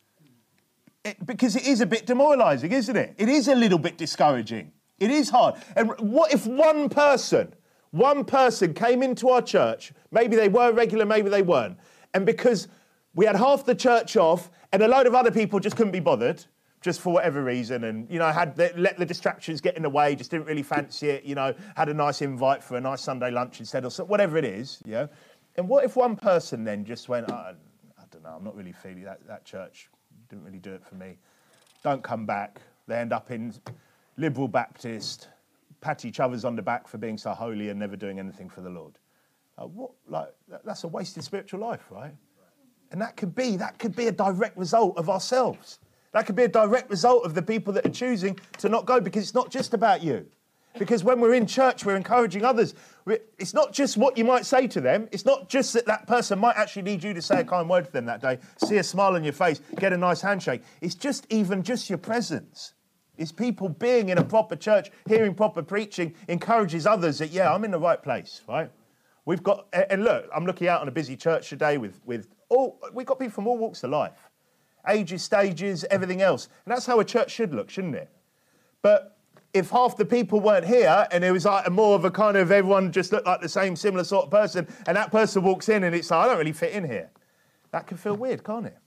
It, because it is a bit demoralising, isn't it? It is a little bit discouraging. It is hard. And what if one person, one person came into our church, maybe they were regular, maybe they weren't, And because we had half the church off and a load of other people just couldn't be bothered, just for whatever reason, and, you know, had the, let the distractions get in the way, just didn't really fancy it, you know, had a nice invite for a nice Sunday lunch instead, or so, whatever it is, you know. And what if one person then just went, oh, I don't know, I'm not really feeling that, that church, didn't really do it for me. Don't come back. They end up in Liberal Baptist, pat each other's on the back for being so holy and never doing anything for the Lord. Uh, what, like, that, that's a wasted spiritual life, right? And that could be, that could be a direct result of ourselves. That could be a direct result of the people that are choosing to not go, because it's not just about you. Because when we're in church, we're encouraging others. It's not just what you might say to them. It's not just that that person might actually need you to say a kind word to them that day, see a smile on your face, get a nice handshake. It's just even just your presence. It's people being in a proper church, hearing proper preaching, encourages others that, yeah, I'm in the right place, right? We've got, and look, I'm looking out on a busy church today with, with all, we've got people from all walks of life. Ages, stages, everything else. And that's how a church should look, shouldn't it? But if half the people weren't here and it was like a more of a kind of everyone just looked like the same similar sort of person, and that person walks in and it's like, I don't really fit in here. That can feel weird, can't it?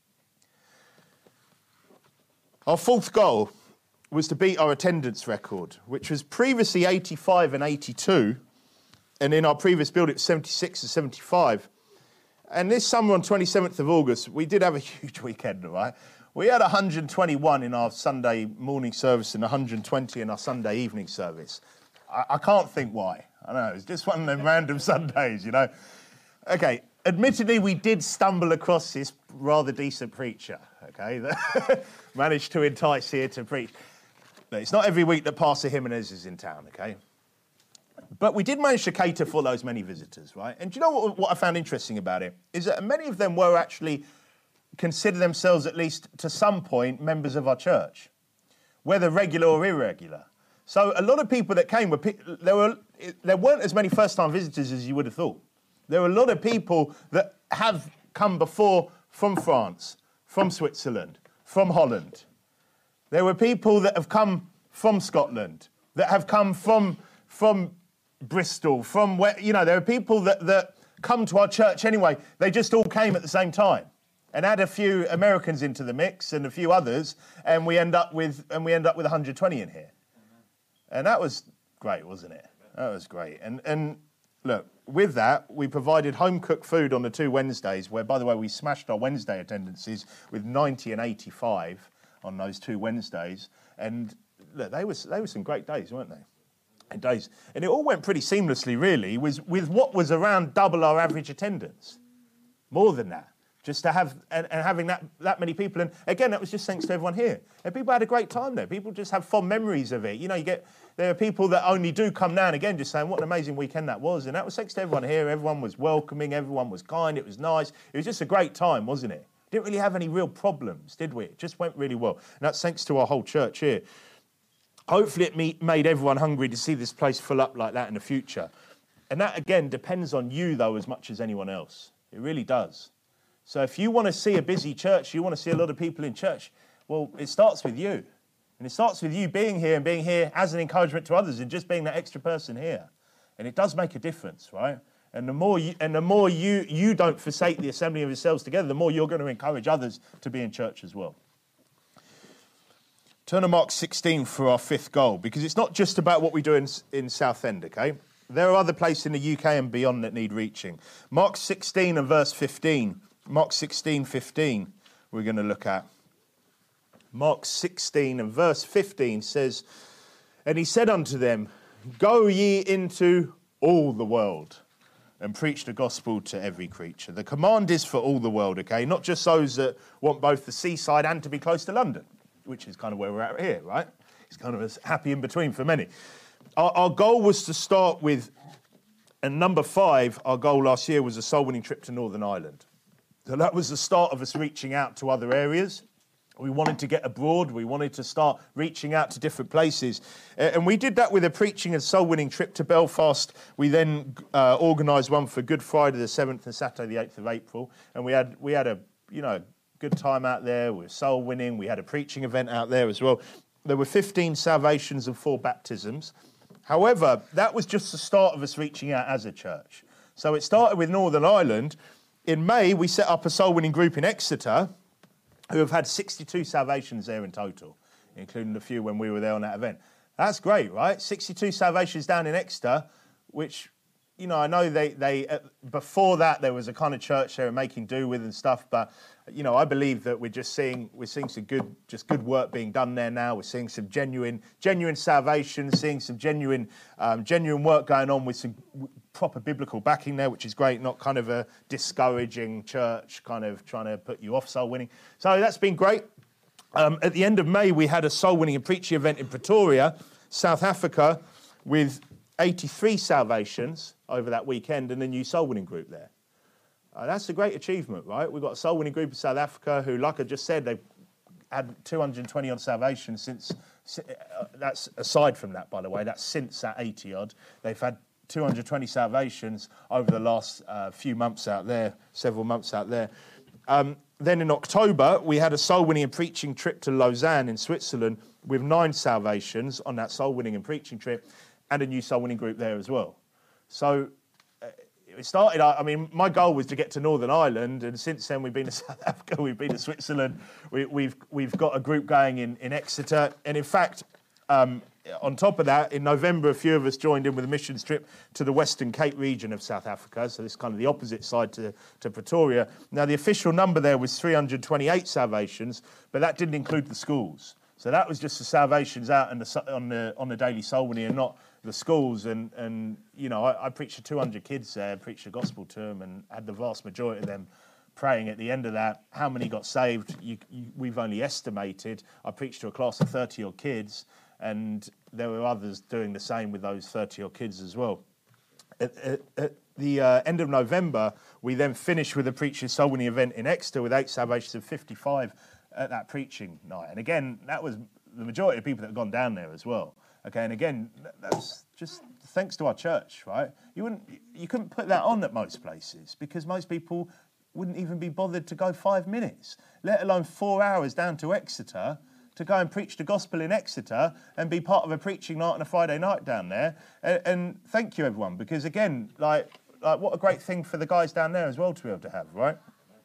Our fourth goal was to beat our attendance record, which was previously eighty-five and eighty-two. And in our previous build, it was seventy-six and seventy-five. And this summer on twenty-seventh of August, we did have a huge weekend, right? We had one hundred twenty-one in our Sunday morning service and one hundred twenty in our Sunday evening service. I, I can't think why. I know, it's just one of them random Sundays, you know. Okay, admittedly, we did stumble across this rather decent preacher, okay, that managed to entice here to preach. But it's not every week that Pastor Jimenez is in town, okay? But we did manage to cater for those many visitors, right? And do you know what, what I found interesting about it? Is that many of them were actually, consider themselves at least to some point, members of our church, whether regular or irregular. So a lot of people that came, were there were there weren't as many first-time visitors as you would have thought. There were a lot of people that have come before from France, from Switzerland, from Holland. There were people that have come from Scotland, that have come from from Bristol, from where, you know, there are people that, that come to our church anyway. They just all came at the same time and add a few Americans into the mix and a few others, and we end up with and we end up with one hundred twenty in here. And that was great, wasn't it? That was great. And and look, with that, we provided home-cooked food on the two Wednesdays, where, by the way, we smashed our Wednesday attendances with ninety and eighty-five on those two Wednesdays. And look, they were, they were some great days, weren't they? And days. And it all went pretty seamlessly, really, was with what was around double our average attendance. More than that. Just to have, and, and having that, that many people. And again, that was just thanks to everyone here. And people had a great time there. People just have fond memories of it. You know, you get, there are people that only do come now and again just saying what an amazing weekend that was. And that was thanks to everyone here. Everyone was welcoming. Everyone was kind. It was nice. It was just a great time, wasn't it? Didn't really have any real problems, did we? It just went really well. And that's thanks to our whole church here. Hopefully it made everyone hungry to see this place fill up like that in the future. And that, again, depends on you, though, as much as anyone else. It really does. So if you want to see a busy church, you want to see a lot of people in church, well, it starts with you. And it starts with you being here and being here as an encouragement to others and just being that extra person here. And it does make a difference, right? And the more you, and the more you, you don't forsake the assembling of yourselves together, the more you're going to encourage others to be in church as well. Turn to Mark sixteen for our fifth goal, because it's not just about what we do in, in Southend, okay? There are other places in the U K and beyond that need reaching. Mark sixteen and verse fifteen. Mark sixteen, fifteen, we're going to look at. Mark sixteen and verse fifteen says, and he said unto them, go ye into all the world and preach the gospel to every creature. The command is for all the world, okay? Not just those that want both the seaside and to be close to London, which is kind of where we're at here, right? It's kind of a happy in between for many. Our, our goal was to start with, and number five, our goal last year was a soul-winning trip to Northern Ireland. So that was the start of us reaching out to other areas. We wanted to get abroad. We wanted to start reaching out to different places. Uh, and we did that with a preaching and soul-winning trip to Belfast. We then uh, organised one for Good Friday the seventh and Saturday the eighth of April. And we had we had a, you know, good time out there. We were soul-winning. We had a preaching event out there as well. There were fifteen salvations and four baptisms. However, that was just the start of us reaching out as a church. So it started with Northern Ireland. in May, we set up a soul-winning group in Exeter who have had sixty-two salvations there in total, including a few when we were there on that event. That's great, right? sixty-two salvations down in Exeter, which, you know, I know they, they uh, before that there was a kind of church they were making do with and stuff, but, you know, I believe that we're just seeing, we're seeing some good, just good work being done there now. We're seeing some genuine, genuine salvation, seeing some genuine, um, genuine work going on with some proper biblical backing there, which is great, not kind of a discouraging church kind of trying to put you off soul winning. So that's been great. Um, at the end of May, we had a soul winning and preaching event in Pretoria, South Africa, with eighty-three salvations over that weekend and a new soul winning group there. Uh, that's a great achievement, right? We've got a soul winning group in South Africa who, like I just said, they've had two hundred twenty odd salvations since, uh, that's aside from that, by the way, that's since that eighty odd. They've had two hundred twenty salvations over the last uh, few months out there, several months out there. Um, then in October, we had a soul winning and preaching trip to Lausanne in Switzerland with nine salvations on that soul winning and preaching trip, and a new soul winning group there as well. So uh, it started, I mean, my goal was to get to Northern Ireland, and since then we've been to South Africa, we've been to Switzerland, we, we've we've got a group going in, in Exeter, and in fact, um, on top of that, in November, a few of us joined in with a missions trip to the Western Cape region of South Africa, so this is kind of the opposite side to, to Pretoria. Now, the official number there was three hundred twenty-eight salvations, but that didn't include the schools. So that was just the salvations out on the, on the, on the daily soul winning and not the schools. And, and you know, I, I preached to two hundred kids there, preached the gospel to them, and had the vast majority of them praying at the end of that. How many got saved? You, you, we've only estimated. I preached to a class of thirty odd kids, and there were others doing the same with those thirty odd kids as well. At, at, at the uh, end of November, we then finished with a preaching soul winning event in Exeter with eight salvations of fifty-five at that preaching night. And again, that was the majority of people that had gone down there as well. Okay, and again, that's just thanks to our church, right? You wouldn't, you couldn't put that on at most places because most people wouldn't even be bothered to go five minutes, let alone four hours down to Exeter to go and preach the gospel in Exeter and be part of a preaching night on a Friday night down there. And, and thank you, everyone, because again, like, like what a great thing for the guys down there as well to be able to have, right?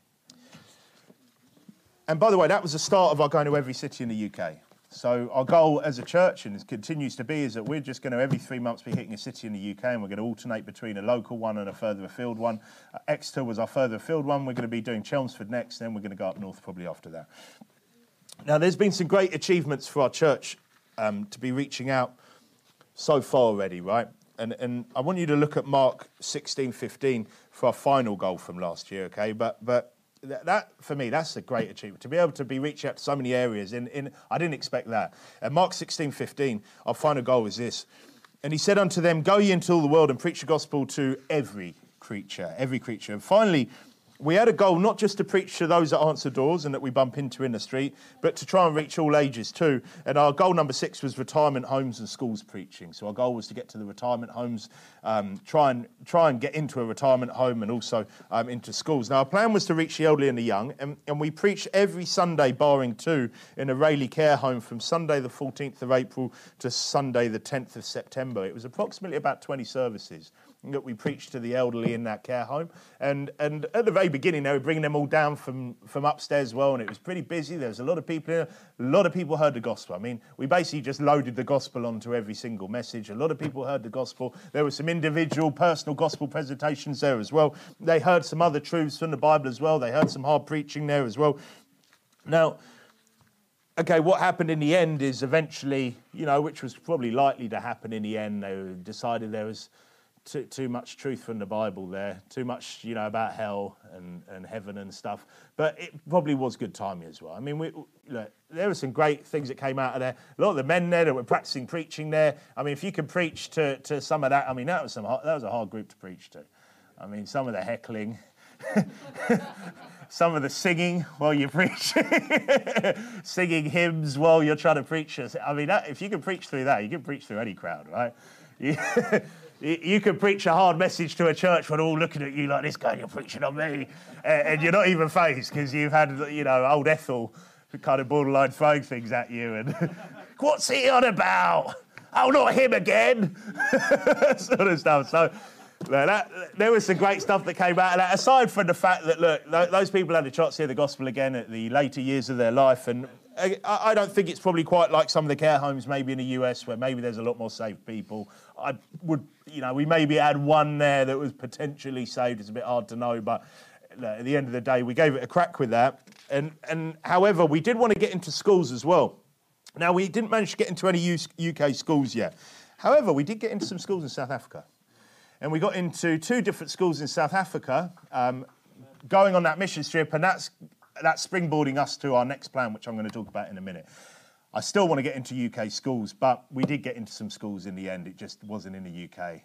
And by the way, that was the start of our going to every city in the U K. So our goal as a church, and it continues to be, is that we're just going to every three months be hitting a city in the U K, and we're going to alternate between a local one and a further afield one. Uh, Exeter was our further afield one. We're going to be doing Chelmsford next, then we're going to go up north probably after that. Now, there's been some great achievements for our church um, to be reaching out so far already, right? And, and I want you to look at Mark sixteen fifteen for our final goal from last year, okay? But but that, that for me, that's a great achievement. To be able to be reaching out to so many areas, in, in I didn't expect that. And Mark sixteen fifteen, our final goal is this. And he said unto them, go ye into all the world and preach the gospel to every creature, every creature. And finally, we had a goal not just to preach to those that answer doors and that we bump into in the street, but to try and reach all ages too. And our goal number six was retirement homes and schools preaching. So our goal was to get to the retirement homes, um, try and try and get into a retirement home and also um, into schools. Now, our plan was to reach the elderly and the young, and, and we preached every Sunday, barring two, in a Rayleigh care home from Sunday the fourteenth of April to Sunday the tenth of September. It was approximately about twenty services that we preached to the elderly in that care home. And and at the very beginning, they were bringing them all down from, from upstairs as well, and it was pretty busy. There was a lot of people here. A lot of people heard the gospel. I mean, we basically just loaded the gospel onto every single message. A lot of people heard the gospel. There were some individual, personal gospel presentations there as well. They heard some other truths from the Bible as well. They heard some hard preaching there as well. Now, okay, what happened in the end is eventually, you know, which was probably likely to happen in the end, they decided there was Too, too much truth from the Bible there, too much, you know, about hell and, and heaven and stuff. But it probably was good timing as well. I mean, we, look, there were some great things that came out of there. A lot of the men there that were practicing preaching there. I mean, if you could preach to, to some of that, I mean, that was some hard, that was a hard group to preach to. I mean, some of the heckling, some of the singing while you're preaching, singing hymns while you're trying to preach. I mean, that, if you can preach through that, you can preach through any crowd, right? You, You could preach a hard message to a church when all looking at you like this guy, you're preaching on me, and you're not even phased because you've had, you know, old Ethel kind of borderline throwing things at you and what's he on about? Oh, not him again, sort of stuff. So, Look, that, there was some great stuff that came out of that, aside from the fact that, look, th- those people had a chance to hear the gospel again at the later years of their life, and I, I don't think it's probably quite like some of the care homes maybe in the U S where maybe there's a lot more saved people. I would, you know, we maybe had one there that was potentially saved. It's a bit hard to know, but look, at the end of the day, we gave it a crack with that. And, and however, we did want to get into schools as well. Now, we didn't manage to get into any U K schools yet. However, we did get into some schools in South Africa. And we got into two different schools in South Africa, um, going on that mission trip, and that's that's springboarding us to our next plan, which I'm going to talk about in a minute. I still want to get into U K schools, but we did get into some schools in the end. It just wasn't in the U K.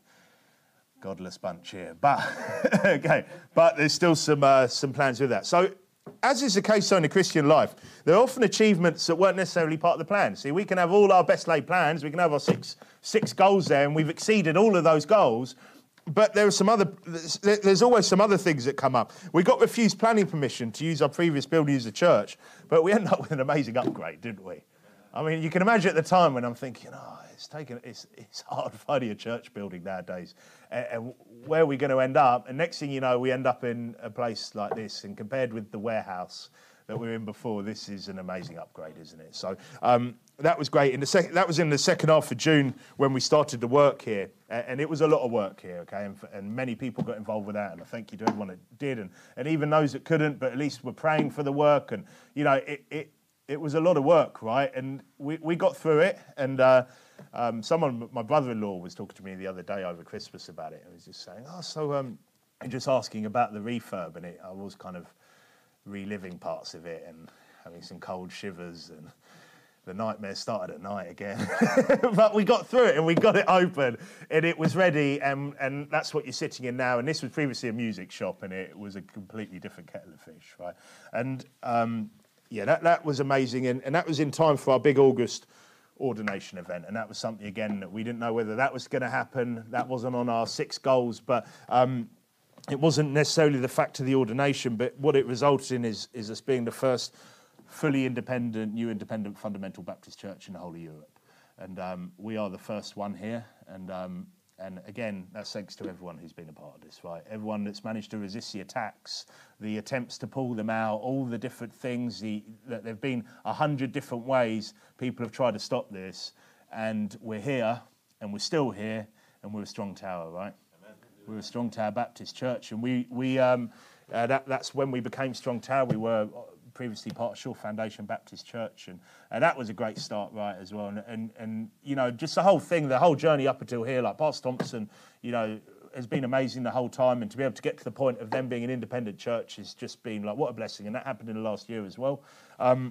Godless bunch here, but okay. But there's still some uh, some plans with that. So, as is the case so in the Christian life, there are often achievements that weren't necessarily part of the plan. See, we can have all our best laid plans, we can have our six six goals there, and we've exceeded all of those goals. But there are some other, there's always some other things that come up. We got refused planning permission to use our previous building as a church, but we ended up with an amazing upgrade, didn't we? I mean, you can imagine at the time when I'm thinking, oh, it's taken, it's, it's hard finding a church building nowadays. And, and where are we going to end up? And next thing you know, we end up in a place like this. And compared with the warehouse that we were in before, this is an amazing upgrade, isn't it? So um, that was great. In the sec- that was in the second half of June when we started to work here. And it was a lot of work here, okay? And, and many people got involved with that. And I thank you to everyone that did. And, and even those that couldn't, but at least were praying for the work. And, you know, it... it It was a lot of work, right? And we, we got through it. And uh, um, someone, my brother-in-law, was talking to me the other day over Christmas about it. And he was just saying, oh, so, um, and just asking about the refurb. And it, I was kind of reliving parts of it and having some cold shivers. And the nightmare started at night again. But we got through it and we got it open. And it was ready. And, and that's what you're sitting in now. And this was previously a music shop. And it was a completely different kettle of fish, right? And... Um, Yeah, that, that was amazing, and, and that was in time for our big August ordination event, and that was something, again, that we didn't know whether that was going to happen. That wasn't on our six goals, but um, it wasn't necessarily the fact of the ordination, but what it resulted in is, is us being the first fully independent, new independent fundamental Baptist church in the whole of Europe. And um, we are the first one here, and um, and again, that's thanks to everyone who's been a part of this, right? Everyone that's managed to resist the attacks, the attempts to pull them out, all the different things. The, that there have been a hundred different ways people have tried to stop this, and we're here, and we're still here, and we're a strong tower, right? Amen. We're a Strong Tower Baptist Church, and we we um, uh, that that's when we became Strong Tower. We were previously part of Shore Foundation Baptist Church, and, and that was a great start, right, as well. And, and, and, you know, just the whole thing, the whole journey up until here, like Pastor Thompson, you know, has been amazing the whole time, and to be able to get to the point of them being an independent church has just been, like, what a blessing, and that happened in the last year as well. Um,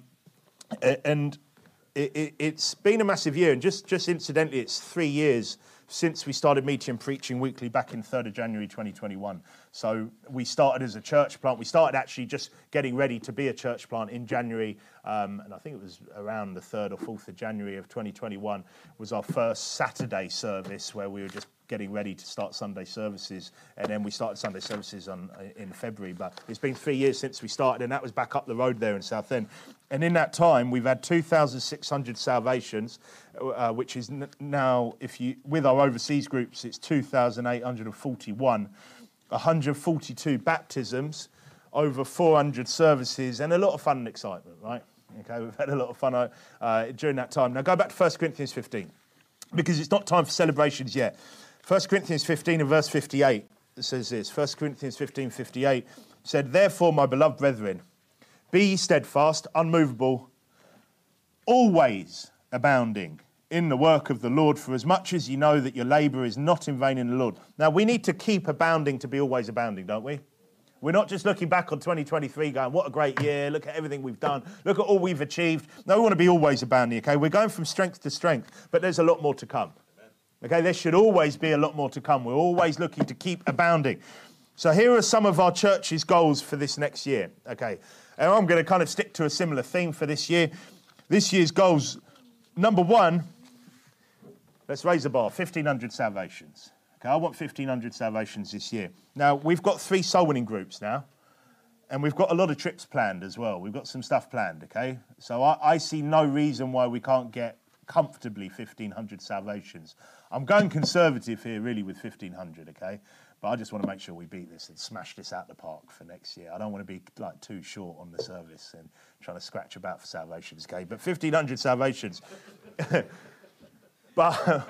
and it, it, it's been a massive year, and just, just incidentally, it's three years since we started meeting and preaching weekly back in third of January twenty twenty-one. So we started as a church plant. We started actually just getting ready to be a church plant in January, um, and I think it was around the third or fourth of January of twenty twenty-one was our first Saturday service where we were just getting ready to start Sunday services, and then we started Sunday services on, in February. But it's been three years since we started, and that was back up the road there in Southend. And in that time, we've had two thousand six hundred salvations, uh, which is n- now, if you with our overseas groups, it's two thousand eight hundred forty-one, one hundred forty-two baptisms, over four hundred services, and a lot of fun and excitement, right? Okay, we've had a lot of fun uh, during that time. Now go back to First Corinthians fifteen, because it's not time for celebrations yet. First Corinthians fifteen and verse fifty-eight says this. First Corinthians fifteen, fifty-eight said, "Therefore, my beloved brethren, be ye steadfast, unmovable, always abounding in the work of the Lord, for as much as ye know that your labour is not in vain in the Lord." Now, we need to keep abounding to be always abounding, don't we? We're not just looking back on twenty twenty-three going, what a great year, look at everything we've done, look at all we've achieved. No, we want to be always abounding, okay? We're going from strength to strength, but there's a lot more to come. Okay, there should always be a lot more to come. We're always looking to keep abounding. So here are some of our church's goals for this next year. Okay, and I'm going to kind of stick to a similar theme for this year. This year's goals, number one, let's raise the bar, fifteen hundred salvations. Okay, I want fifteen hundred salvations this year. Now, we've got three soul winning groups now, and we've got a lot of trips planned as well. We've got some stuff planned, okay? So I, I see no reason why we can't get comfortably fifteen hundred salvations. I'm going conservative here, really, with fifteen hundred, okay? But I just want to make sure we beat this and smash this out the park for next year. I don't want to be like too short on the service and trying to scratch about for salvations, okay? But fifteen hundred salvations. But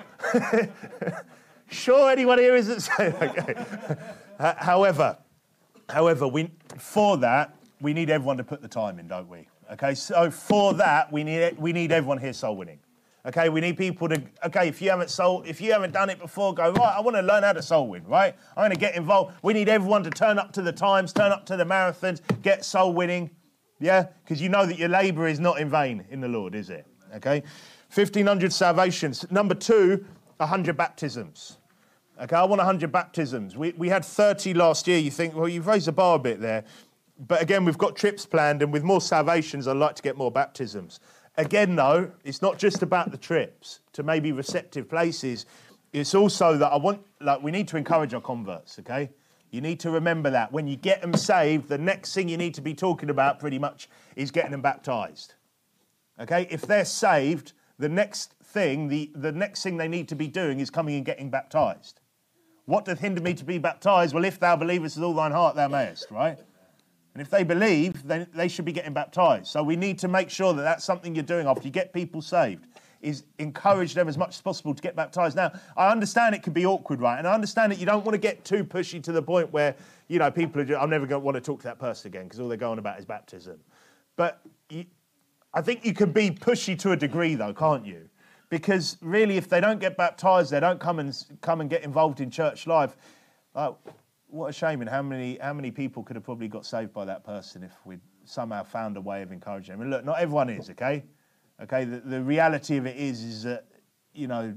sure, anyone here isn't saying okay. However, however, we for that we need everyone to put the time in, don't we? Okay, so for that we need we need everyone here soul winning. Okay, we need people to, okay, if you haven't soul, if you haven't done it before, go, right, I want to learn how to soul win, right? I'm going to get involved. We need everyone to turn up to the times, turn up to the marathons, get soul winning, yeah? Because you know that your labour is not in vain in the Lord, is it? Okay, fifteen hundred salvations. Number two, one hundred baptisms. Okay, I want one hundred baptisms. We, we had thirty last year. You think, well, you've raised the bar a bit there. But again, we've got trips planned, and with more salvations, I'd like to get more baptisms. Again, though, it's not just about the trips to maybe receptive places. It's also that I want, like, we need to encourage our converts, okay? You need to remember that. When you get them saved, the next thing you need to be talking about pretty much is getting them baptised, okay? If they're saved, the next thing, the, the next thing they need to be doing is coming and getting baptised. What doth hinder me to be baptised? Well, if thou believest with all thine heart, thou mayest, right? And if they believe, then they should be getting baptised. So we need to make sure that that's something you're doing after you get people saved, is encourage them as much as possible to get baptised. Now, I understand it can be awkward, right? And I understand that you don't want to get too pushy to the point where, you know, people are just, I'm never going to want to talk to that person again because all they're going about is baptism. But you, I think you can be pushy to a degree, though, can't you? Because really, if they don't get baptised, they don't come and come and get involved in church life. Like, what a shame, and how many how many people could have probably got saved by that person if we'd somehow found a way of encouraging them. And look, not everyone is, okay? Okay, the, the reality of it is, is that, you know,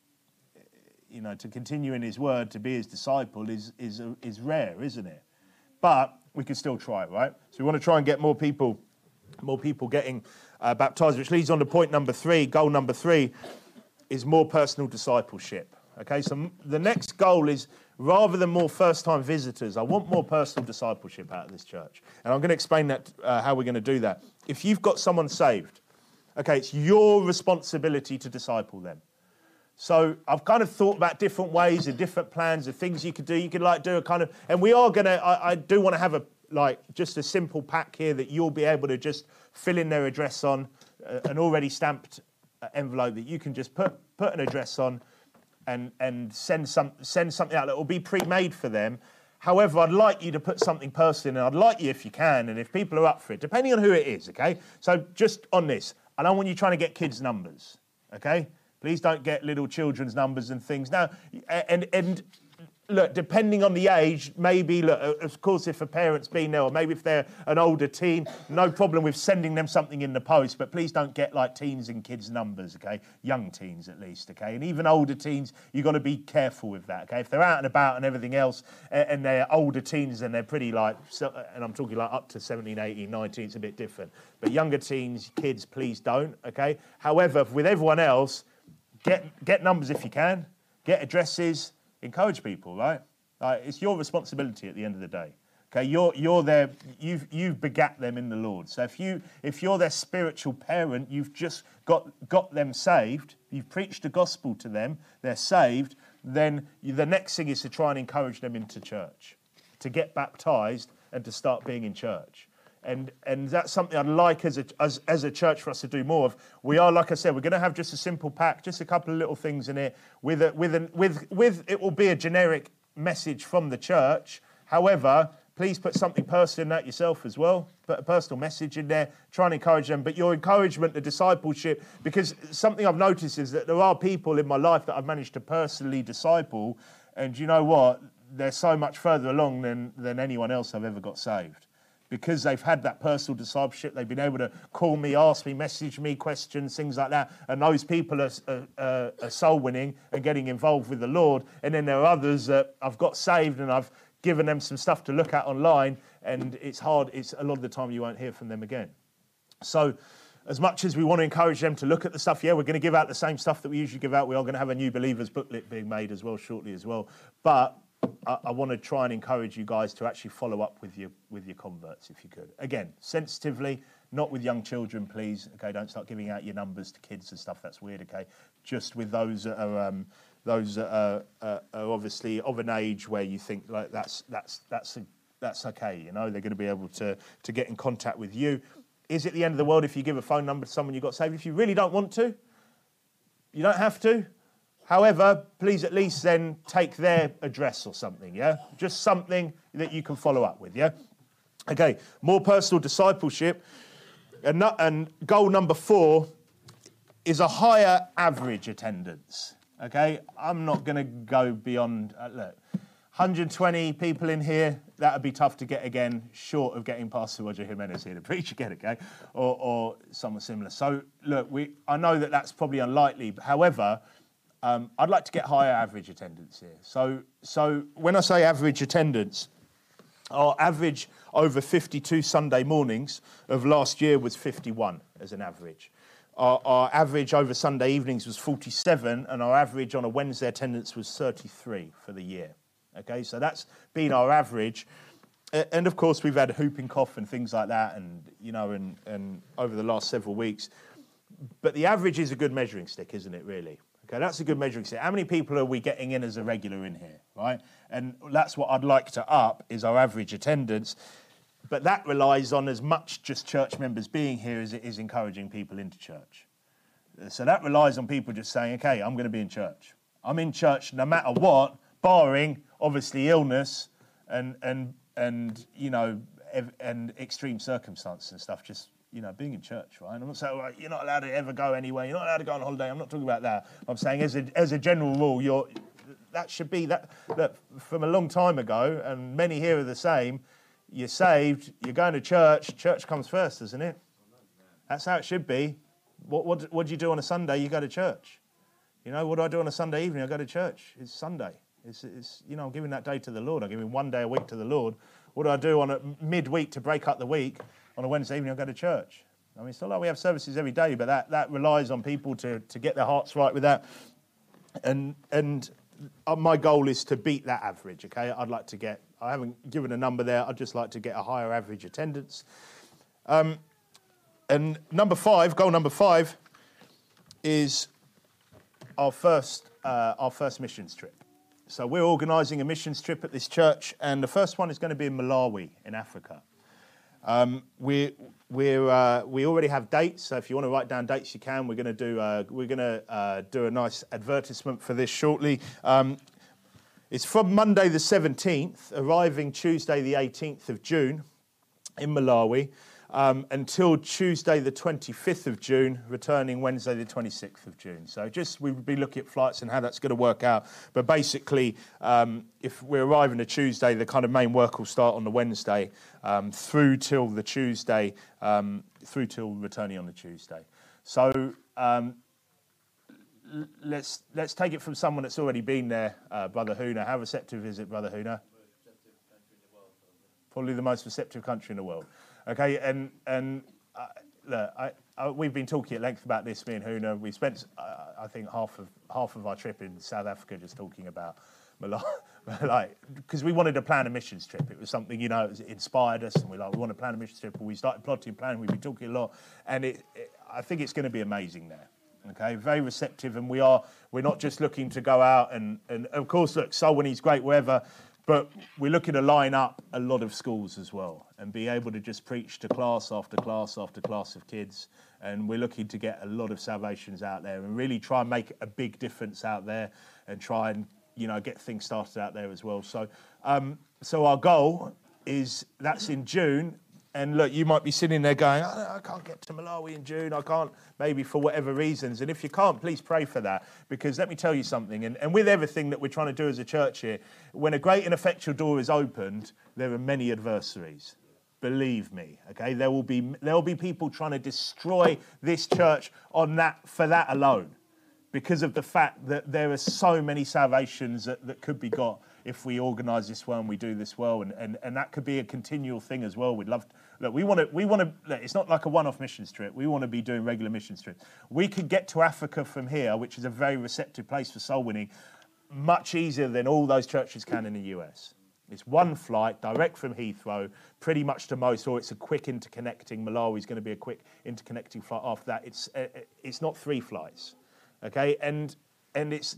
you know, to continue in his word, to be his disciple is is is rare, isn't it? But we can still try it, right? So we want to try and get more people, more people getting uh, baptized, which leads on to point number three, goal number three, is more personal discipleship. Okay, so the next goal is, rather than more first-time visitors, I want more personal discipleship out of this church. And I'm going to explain that, uh, how we're going to do that. If you've got someone saved, okay, it's your responsibility to disciple them. So I've kind of thought about different ways and different plans of things you could do. You could like do a kind of, and we are going to, I, I do want to have a, like, just a simple pack here that you'll be able to just fill in their address on, uh, an already stamped uh, envelope that you can just put put an address on, and and send some send something out that will be pre-made for them. However, I'd like you to put something personal in, and I'd like you, if you can, and if people are up for it, depending on who it is, okay? So just on this, I don't want you trying to get kids' numbers, okay? Please don't get little children's numbers and things. Now, and and look, depending on the age, maybe, look, of course, if a parent's been there, or maybe if they're an older teen, no problem with sending them something in the post, but please don't get like teens and kids' numbers, okay? Young teens at least, okay? And even older teens, you've got to be careful with that, okay? If they're out and about and everything else, and they're older teens and they're pretty like, and I'm talking like up to seventeen, eighteen, nineteen, it's a bit different. But younger teens, kids, please don't, okay? However, with everyone else, get get numbers if you can, get addresses, encourage people, right? Uh, it's your responsibility at the end of the day. Okay, you're you're there. You've you've begat them in the Lord. So if you if you're their spiritual parent, you've just got got them saved. You've preached the gospel to them. They're saved. Then you, the next thing is to try and encourage them into church, to get baptized and to start being in church. And and that's something I'd like as a as, as a church for us to do more of. We are, like I said, we're going to have just a simple pack, just a couple of little things in it. With a, with an, with with it will be a generic message from the church. However, please put something personal in that yourself as well. Put a personal message in there. Try and encourage them. But your encouragement, the discipleship, because something I've noticed is that there are people in my life that I've managed to personally disciple, and you know what? They're so much further along than than anyone else I've ever got saved. Because they've had that personal discipleship, they've been able to call me, ask me, message me questions, things like that. And those people are, are, are soul winning and getting involved with the Lord. And then there are others that I've got saved and I've given them some stuff to look at online. And it's hard. It's a lot of the time you won't hear from them again. So as much as we want to encourage them to look at the stuff, yeah, we're going to give out the same stuff that we usually give out. We are going to have a new believers booklet being made as well shortly as well. But I, I want to try and encourage you guys to actually follow up with your with your converts if you could. Again, sensitively, not with young children, please. Okay, don't start giving out your numbers to kids and stuff. That's weird. Okay, just with those that are um, those that are, uh, are obviously of an age where you think like that's that's that's a, that's okay. You know, they're going to be able to to get in contact with you. Is it the end of the world if you give a phone number to someone you got saved? If you really don't want to, you don't have to. However, please at least then take their address or something, yeah? Just something that you can follow up with, yeah? Okay, more personal discipleship. And, not, and goal number four is a higher average attendance, okay? I'm not going to go beyond, uh, look, one hundred twenty people in here, that would be tough to get again, short of getting Pastor Roger Jimenez here to preach again, okay? Or, or someone similar. So, look, we I know that that's probably unlikely. But however, um, I'd like to get higher average attendance here. So, so when I say average attendance, our average over fifty-two Sunday mornings of last year was fifty-one as an average. Our, our average over Sunday evenings was forty-seven, and our average on a Wednesday attendance was thirty-three for the year. Okay, so that's been our average. And of course, we've had whooping cough and things like that, and you know, and, and over the last several weeks. But the average is a good measuring stick, isn't it, really? Okay, that's a good measuring stick. How many people are we getting in as a regular in here, right? And that's what I'd like to up, is our average attendance. But that relies on as much just church members being here as it is encouraging people into church. So that relies on people just saying, okay, I'm going to be in church. I'm in church no matter what, barring, obviously, illness and, and, and you know, ev- and extreme circumstances and stuff, just, you know, being in church, right? I'm not saying, well, you're not allowed to ever go anywhere. You're not allowed to go on holiday. I'm not talking about that. I'm saying as a, as a general rule, you're, that should be, that, that from a long time ago, and many here are the same, you're saved, you're going to church, church comes first, doesn't it? That's how it should be. What, what, what do you do on a Sunday? You go to church. You know, what do I do on a Sunday evening? I go to church. It's Sunday. It's, it's you know, I'm giving that day to the Lord. I'm giving one day a week to the Lord. What do I do on a midweek to break up the week? On a Wednesday evening, I go to church. I mean, it's not like we have services every day, but that, that relies on people to, to get their hearts right with that. And and my goal is to beat that average, okay? I'd like to get, I haven't given a number there, I'd just like to get a higher average attendance. Um, and number five, goal number five, is our first uh, our first missions trip. So we're organising a missions trip at this church, and the first one is going to be in Malawi, in Africa. Um, we we're uh, we already have dates, so if you want to write down dates, you can. We're going to do uh, we're going to uh, do a nice advertisement for this shortly. Um, it's from Monday the seventeenth, arriving Tuesday the eighteenth of June in Malawi, um, until Tuesday the twenty-fifth of June, returning Wednesday the twenty-sixth of June. So just we'll be looking at flights and how that's going to work out. But basically, um, if we're arriving a Tuesday, the kind of main work will start on the Wednesday um, through till the Tuesday, um, through till returning on the Tuesday. So um, l- let's let's take it from someone that's already been there, uh, Brother Huna. How receptive is it, Brother Huna? Probably the most receptive country in the world. Okay, and and uh, look, I, I, we've been talking at length about this, me and Huna. We spent, uh, I think, half of half of our trip in South Africa just talking about Malawi, like, because we wanted to plan a missions trip. It was something, you know, it, was, it inspired us, and we like we want to plan a missions trip. And we started plotting, planning. We've been talking a lot, and it, it, I think it's going to be amazing there. Okay, very receptive, and we are we're not just looking to go out and and of course, look, Solway's great wherever. But we're looking to line up a lot of schools as well and be able to just preach to class after class after class of kids. And we're looking to get a lot of salvations out there and really try and make a big difference out there and try and, you know, get things started out there as well. So, um, so our goal is that's in June. And look, you might be sitting there going, oh, I can't get to Malawi in June. I can't, maybe for whatever reasons. And if you can't, please pray for that. Because let me tell you something. And, and with everything that we're trying to do as a church here, when a great and effectual door is opened, there are many adversaries. Believe me, okay? There will be there will be people trying to destroy this church on that for that alone, because of the fact that there are so many salvations that, that could be got if we organise this well and we do this well, and, and, and that could be a continual thing as well. We'd love to, look, we want to we want to. Look, it's not like a one-off missions trip. We want to be doing regular missions trips. We could get to Africa from here, which is a very receptive place for soul winning, much easier than all those churches can in the U S. It's one flight direct from Heathrow, pretty much to most, or it's a quick interconnecting. Malawi is going to be a quick interconnecting flight after that. It's uh, it's not three flights, okay? And and it's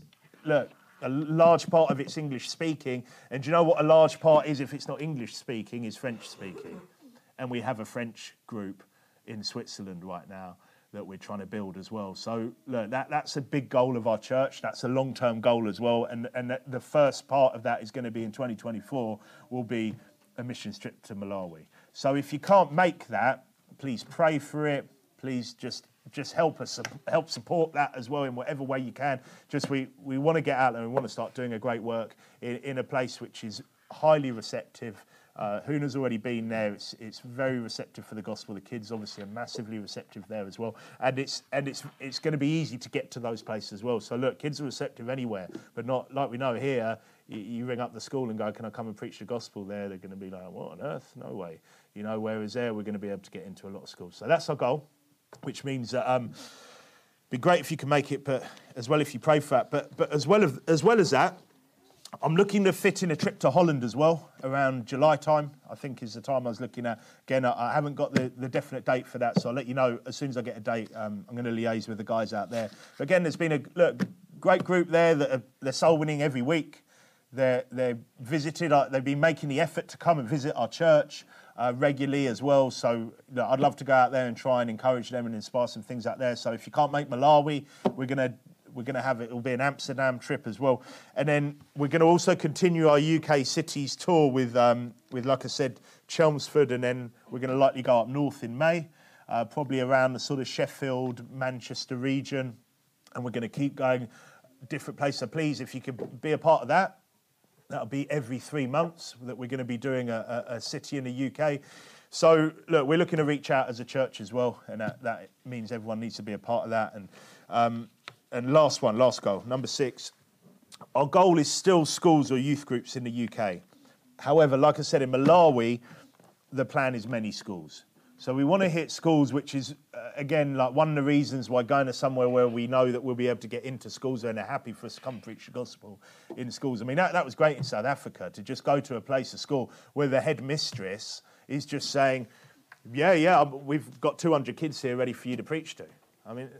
look, a large part of it's English speaking. And do you know what a large part is if it's not English speaking, is French speaking. And we have a French group in Switzerland right now that we're trying to build as well. So look, that, that's a big goal of our church. That's a long-term goal as well. And, and the first part of that is going to be in twenty twenty-four will be a mission trip to Malawi. So if you can't make that, please pray for it. Please just just help us, help support that as well in whatever way you can. Just we, we want to get out there and we want to start doing a great work in, in a place which is highly receptive. Uh, Huna's already been there. It's it's very receptive for the gospel. The kids obviously are massively receptive there as well, and it's and it's it's going to be easy to get to those places as well. So look, kids are receptive anywhere, but not like we know here. You, you ring up the school and go, "Can I come and preach the gospel there?" They're going to be like, "What on earth? No way!" You know. Whereas there, we're going to be able to get into a lot of schools. So that's our goal, which means that um, it'd be great if you can make it, but as well if you pray for that. But but as well as as well as that. I'm looking to fit in a trip to Holland as well, around July time, I think is the time I was looking at. Again, I, I haven't got the, the definite date for that, so I'll let you know as soon as I get a date. Um, I'm going to liaise with the guys out there. But again, there's been a look, great group there that are, they're soul winning every week. They're, they're visited, uh, they've been making the effort to come and visit our church uh, regularly as well. So look, I'd love to go out there and try and encourage them and inspire some things out there. So if you can't make Malawi, we're going to We're going to have it. It'll be an Amsterdam trip as well, and then we're going to also continue our U K cities tour with, um, with like I said, Chelmsford, and then we're going to likely go up north in May, uh, probably around the sort of Sheffield, Manchester region, and we're going to keep going different places. So please, if you could be a part of that, that'll be every three months that we're going to be doing a, a, a city in the U K. So look, we're looking to reach out as a church as well, and that, that means everyone needs to be a part of that. And um, And last one, last goal, number six. Our goal is still schools or youth groups in the U K. However, like I said, in Malawi, the plan is many schools. So we want to hit schools, which is, uh, again, like one of the reasons why going to somewhere where we know that we'll be able to get into schools and they're happy for us to come preach the gospel in schools. I mean, that, that was great in South Africa, to just go to a place, a school, where the headmistress is just saying, yeah, yeah, we've got two hundred kids here ready for you to preach to. I mean...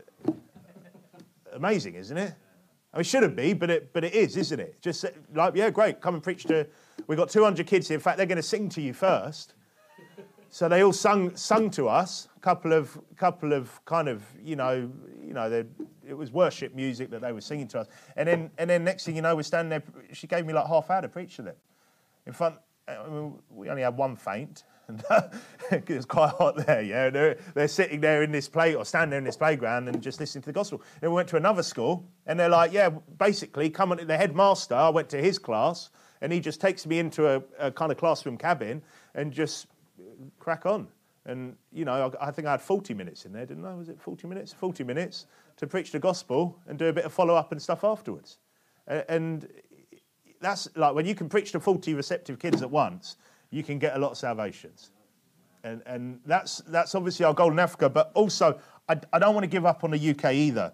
Amazing, isn't it? I mean, it shouldn't be, but it but it is, isn't it? Just like, yeah, great, come and preach to... We've got two hundred kids here. In fact, they're going to sing to you first. So they all sung sung to us, a couple of, couple of kind of, you know, you know, it was worship music that they were singing to us. And then, and then next thing you know, we're standing there, she gave me like half hour to preach to them. In front, I mean, we only had one faint. And it was quite hot there, yeah. They're, they're sitting there in this play or standing there in this playground and just listening to the gospel. Then we went to another school and they're like, yeah, basically, come on. The headmaster, I went to his class and he just takes me into a, a kind of classroom cabin and just crack on. And, you know, I, I think I had forty minutes in there, didn't I? Was it forty minutes? forty minutes to preach the gospel and do a bit of follow-up and stuff afterwards. And that's like when you can preach to forty receptive kids at once, you can get a lot of salvations. And and that's that's obviously our goal in Africa, but also I, I don't want to give up on the U K either.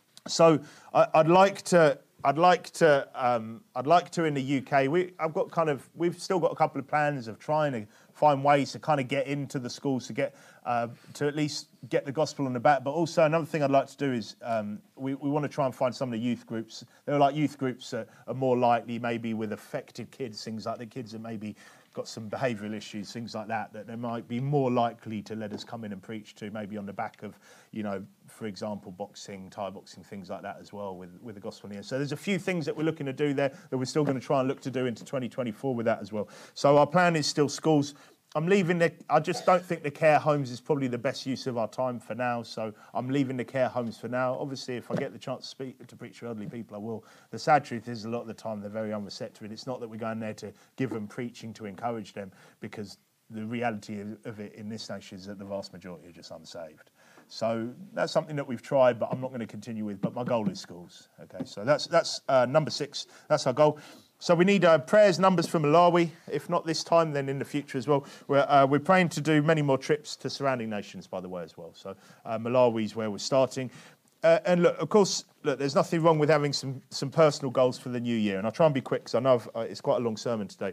So I, I'd like to I'd like to um, I'd like to in the U K. We I've got kind of we've still got a couple of plans of trying to find ways to kind of get into the schools to get uh, to at least get the gospel on the back. But also another thing I'd like to do is um, we we want to try and find some of the youth groups. They're like youth groups that are more likely maybe with affected kids, things like the kids that maybe got some behavioural issues, things like that, that they might be more likely to let us come in and preach to, maybe on the back of, you know, for example, boxing, Thai boxing, things like that as well with, with the gospel here. So there's a few things that we're looking to do there that we're still going to try and look to do into twenty twenty-four with that as well. So our plan is still schools. I'm leaving the, I just don't think the care homes is probably the best use of our time for now. So I'm leaving the care homes for now. Obviously, if I get the chance to speak to preach to elderly people, I will. The sad truth is a lot of the time they're very unreceptive. And it's not that we're going there to give them preaching to encourage them, because the reality of it in this nation is that the vast majority are just unsaved. So that's something that we've tried, but I'm not going to continue with. But my goal is schools. Okay, so that's that's uh, number six. That's our goal. So we need uh, prayers, numbers from Malawi. If not this time, then in the future as well. We're, uh, we're praying to do many more trips to surrounding nations, by the way, as well. So uh, Malawi is where we're starting. Uh, and look, of course, look, there's nothing wrong with having some, some personal goals for the new year. And I'll try and be quick, because I know I've, uh, it's quite a long sermon today,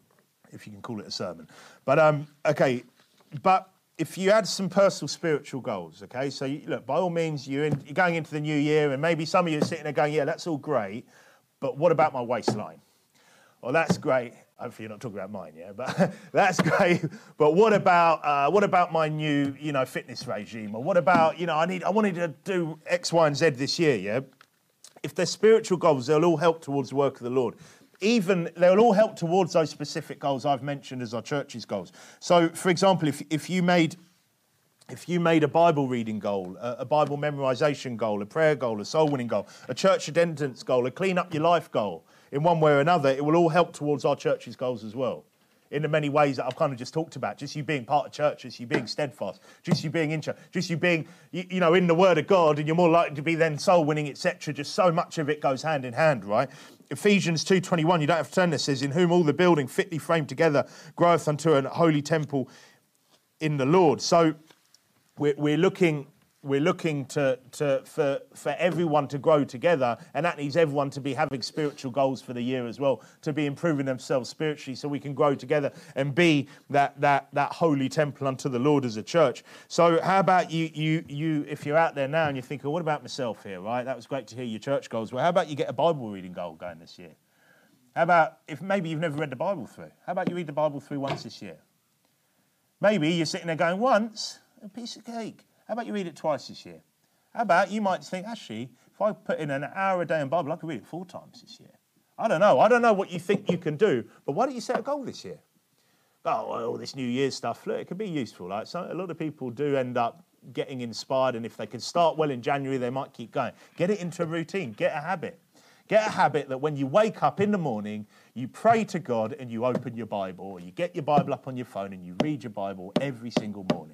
if you can call it a sermon. But, um, okay, but if you had some personal spiritual goals, okay, so you, look, by all means, you're, in, you're going into the new year, and maybe some of you are sitting there going, yeah, that's all great, but what about my waistline? Well, that's great. Hopefully you're not talking about mine, yeah, but that's great. But what about uh, what about my new, you know, fitness regime? Or what about, you know, I need I wanted to do X, Y, and Z this year, yeah? If they're spiritual goals, they'll all help towards the work of the Lord. Even they'll all help towards those specific goals I've mentioned as our church's goals. So, for example, if if you made if you made a Bible reading goal, a, a Bible memorization goal, a prayer goal, a soul winning goal, a church attendance goal, a clean up your life goal, in one way or another, it will all help towards our church's goals as well. In the many ways that I've kind of just talked about, just you being part of church, just you being steadfast, just you being in church, just you being, you, you know, in the Word of God, and you're more likely to be then soul winning, et cetera. Just so much of it goes hand in hand, right? Ephesians two twenty-one, you don't have to turn this, says, in whom all the building fitly framed together groweth unto an holy temple in the Lord. So we're, we're looking... We're looking to, to for, for everyone to grow together, and that needs everyone to be having spiritual goals for the year as well, to be improving themselves spiritually so we can grow together and be that that that holy temple unto the Lord as a church. So how about you, you, you if you're out there now and you're thinking, what about myself here, right? That was great to hear your church goals. Well, how about you get a Bible reading goal going this year? How about, if maybe you've never read the Bible through, how about you read the Bible through once this year? Maybe you're sitting there going, once? A piece of cake. How about you read it twice this year? How about you might think, actually, if I put in an hour a day in Bible, I could read it four times this year. I don't know. I don't know what you think you can do, but why don't you set a goal this year? Oh, well, all this New Year's stuff, look, it can be useful. Like so, a lot of people do end up getting inspired, and if they can start well in January, they might keep going. Get it into a routine. Get a habit. Get a habit that when you wake up in the morning, you pray to God and you open your Bible, or you get your Bible up on your phone and you read your Bible every single morning.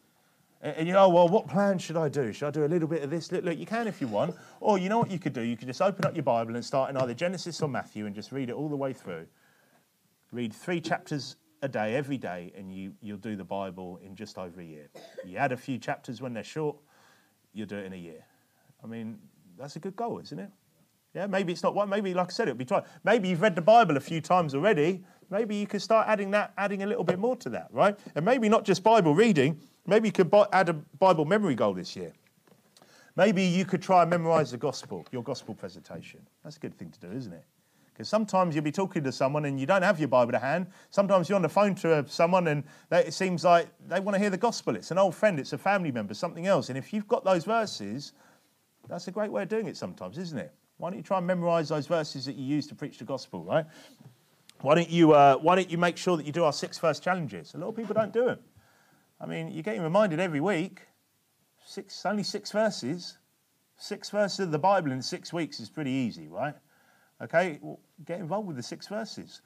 And you know, well, what plan should I do? Should I do a little bit of this? Look, look, you can if you want. Or you know what you could do? You could just open up your Bible and start in either Genesis or Matthew and just read it all the way through. Read three chapters a day, every day, and you, you'll do the Bible in just over a year. You add a few chapters when they're short, you'll do it in a year. I mean, that's a good goal, isn't it? Yeah, maybe it's not one. Maybe, like I said, it'll be twice. Maybe you've read the Bible a few times already. Maybe you could start adding that, adding a little bit more to that, right? And maybe not just Bible reading. Maybe you could add a Bible memory goal this year. Maybe you could try and memorize the gospel, your gospel presentation. That's a good thing to do, isn't it? Because sometimes you'll be talking to someone and you don't have your Bible to hand. Sometimes you're on the phone to someone and they, it seems like they want to hear the gospel. It's an old friend, it's a family member, something else. And if you've got those verses, that's a great way of doing it sometimes, isn't it? Why don't you try and memorize those verses that you use to preach the gospel, right? Why don't you, uh, why don't you make sure that you do our six verse challenges? A lot of people don't do them. I mean, you're getting reminded every week. Six, only six verses. Six verses of the Bible in six weeks is pretty easy, right? Okay, well, get involved with the six verses.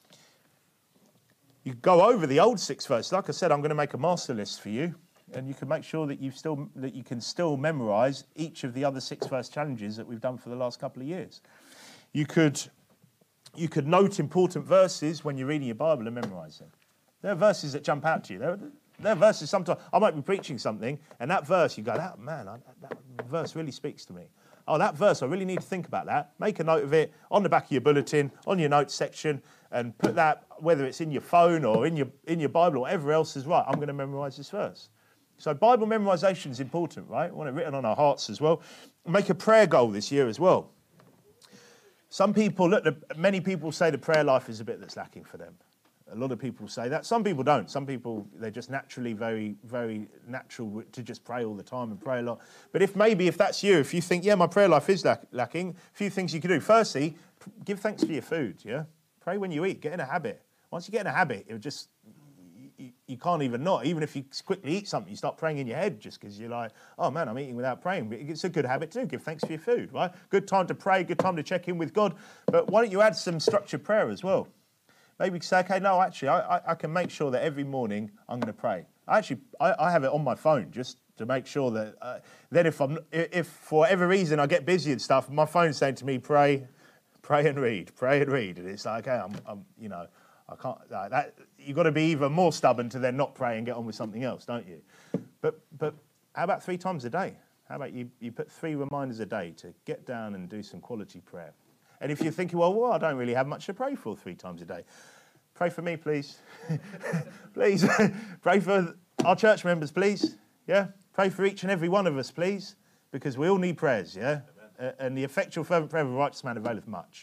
You go over the old six verses. Like I said, I'm going to make a master list for you, and you can make sure that you still that you can still memorise each of the other six verse challenges that we've done for the last couple of years. You could you could note important verses when you're reading your Bible and memorise them. There are verses that jump out to you. There, there are verses sometimes, I might be preaching something, and that verse, you go, that man, I, that verse really speaks to me. Oh, that verse, I really need to think about that. Make a note of it on the back of your bulletin, on your notes section, and put that, whether it's in your phone or in your in your Bible or whatever else is right, I'm going to memorise this verse. So Bible memorisation is important, right? We want it written on our hearts as well. Make a prayer goal this year as well. Some people, look, many people say the prayer life is a bit that's lacking for them. A lot of people say that. Some people don't. Some people, they're just naturally very, very natural to just pray all the time and pray a lot. But if maybe if that's you, if you think, yeah, my prayer life is lack- lacking, a few things you can do. Firstly, give thanks for your food, yeah? Pray when you eat. Get in a habit. Once you get in a habit, it'll just, you, you can't even not. Even if you quickly eat something, you start praying in your head just because you're like, oh, man, I'm eating without praying. But it's a good habit too. Give thanks for your food, right? Good time to pray, good time to check in with God. But why don't you add some structured prayer as well? Maybe say, okay, no, actually, I, I, I can make sure that every morning I'm going to pray. I actually, I, I have it on my phone just to make sure that uh, then if I'm, if for whatever reason I get busy and stuff, my phone's saying to me, pray, pray and read, pray and read, and it's like, okay, I'm, I'm you know, I can't. Like that. You've got to be even more stubborn to then not pray and get on with something else, don't you? But but how about three times a day? How about you, you put three reminders a day to get down and do some quality prayer? And if you're thinking, well, well, I don't really have much to pray for three times a day, pray for me, please. Please. Pray for our church members, please. Yeah? Pray for each and every one of us, please, because we all need prayers, yeah? Uh, and the effectual fervent prayer of a righteous man availeth much. Yeah.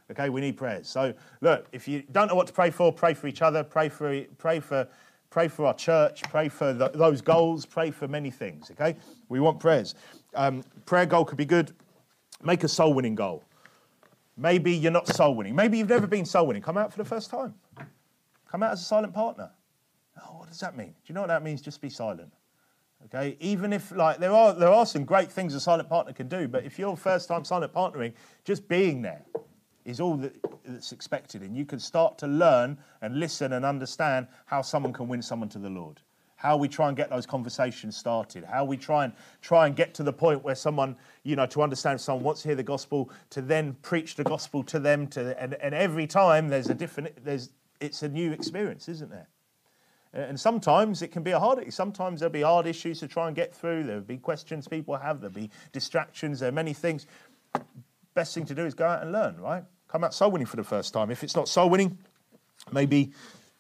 Okay, we need prayers. So look, if you don't know what to pray for, pray for each other, pray for pray for pray for our church, pray for the, those goals, pray for many things. Okay, we want prayers. Um, prayer goal could be good. Make a soul winning goal. Maybe you're not soul winning. Maybe you've never been soul winning. Come out for the first time. Come out as a silent partner. Oh, what does that mean? Do you know what that means? Just be silent. Okay, even if like there are there are some great things a silent partner can do, but if you're first time silent partnering, just being there is all that, that's expected, and you can start to learn and listen and understand how someone can win someone to the Lord, how we try and get those conversations started, how we try and try and get to the point where someone, you know, to understand if someone wants to hear the gospel, to then preach the gospel to them, to and, and every time there's a different, there's it's a new experience, isn't there? And sometimes it can be a hard, sometimes there'll be hard issues to try and get through, there'll be questions people have, there'll be distractions, there are many things. Best thing to do is go out and learn, right? Come out soul winning for the first time. If it's not soul winning, maybe,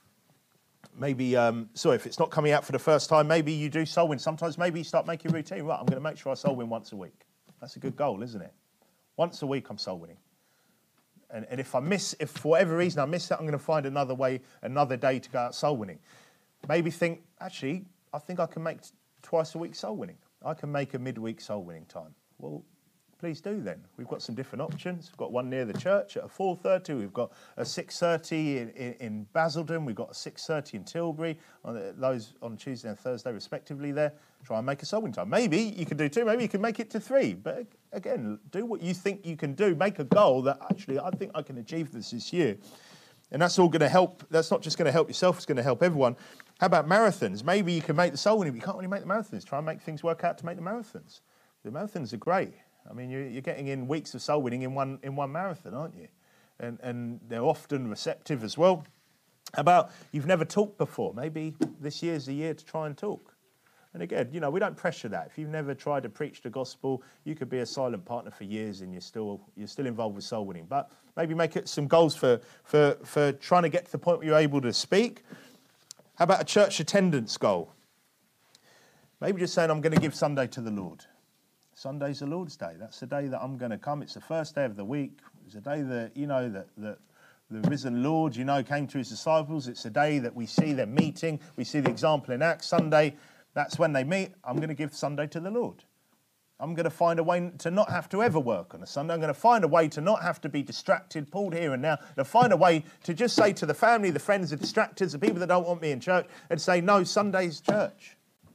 maybe, um, sorry, if it's not coming out for the first time, maybe you do soul win. Sometimes maybe you start making a routine. Right, I'm going to make sure I soul win once a week. That's a good goal, isn't it? Once a week, I'm soul winning. And, and if I miss, if for whatever reason I miss that, I'm going to find another way, another day to go out soul winning. Maybe think, actually, I think I can make t- twice a week soul winning. I can make a midweek soul winning time. Well, please do then. We've got some different options. We've got one near the church at a four thirty. We've got a six thirty in, in, in Basildon. We've got a six thirty in Tilbury. On the, those on Tuesday and Thursday respectively there. Try and make a soul winning time. Maybe you can do two. Maybe you can make it to three. But again, do what you think you can do. Make a goal that actually I think I can achieve this this year. And that's all going to help. That's not just going to help yourself. It's going to help everyone. How about marathons? Maybe you can make the soul winning, but you can't really make the marathons. Try and make things work out to make the marathons. The marathons are great. I mean, you're, you're getting in weeks of soul winning in one in one marathon, aren't you? And and they're often receptive as well. How about you've never talked before? Maybe this year's the year to try and talk. And again, you know, we don't pressure that. If you've never tried to preach the gospel, you could be a silent partner for years and you're still you're still involved with soul winning. But maybe make it some goals for for for trying to get to the point where you're able to speak. How about a church attendance goal? Maybe just saying, I'm going to give Sunday to the Lord. Sunday's the Lord's Day. That's the day that I'm going to come. It's the first day of the week. It's a day that, you know, that, that the risen Lord, you know, came to his disciples. It's a day that we see them meeting. We see the example in Acts. Sunday, that's when they meet. I'm going to give Sunday to the Lord. I'm going to find a way to not have to ever work on a Sunday. I'm going to find a way to not have to be distracted, pulled here and now. To find a way to just say to the family, the friends, the distractors, the people that don't want me in church, and say, no, Sunday's church.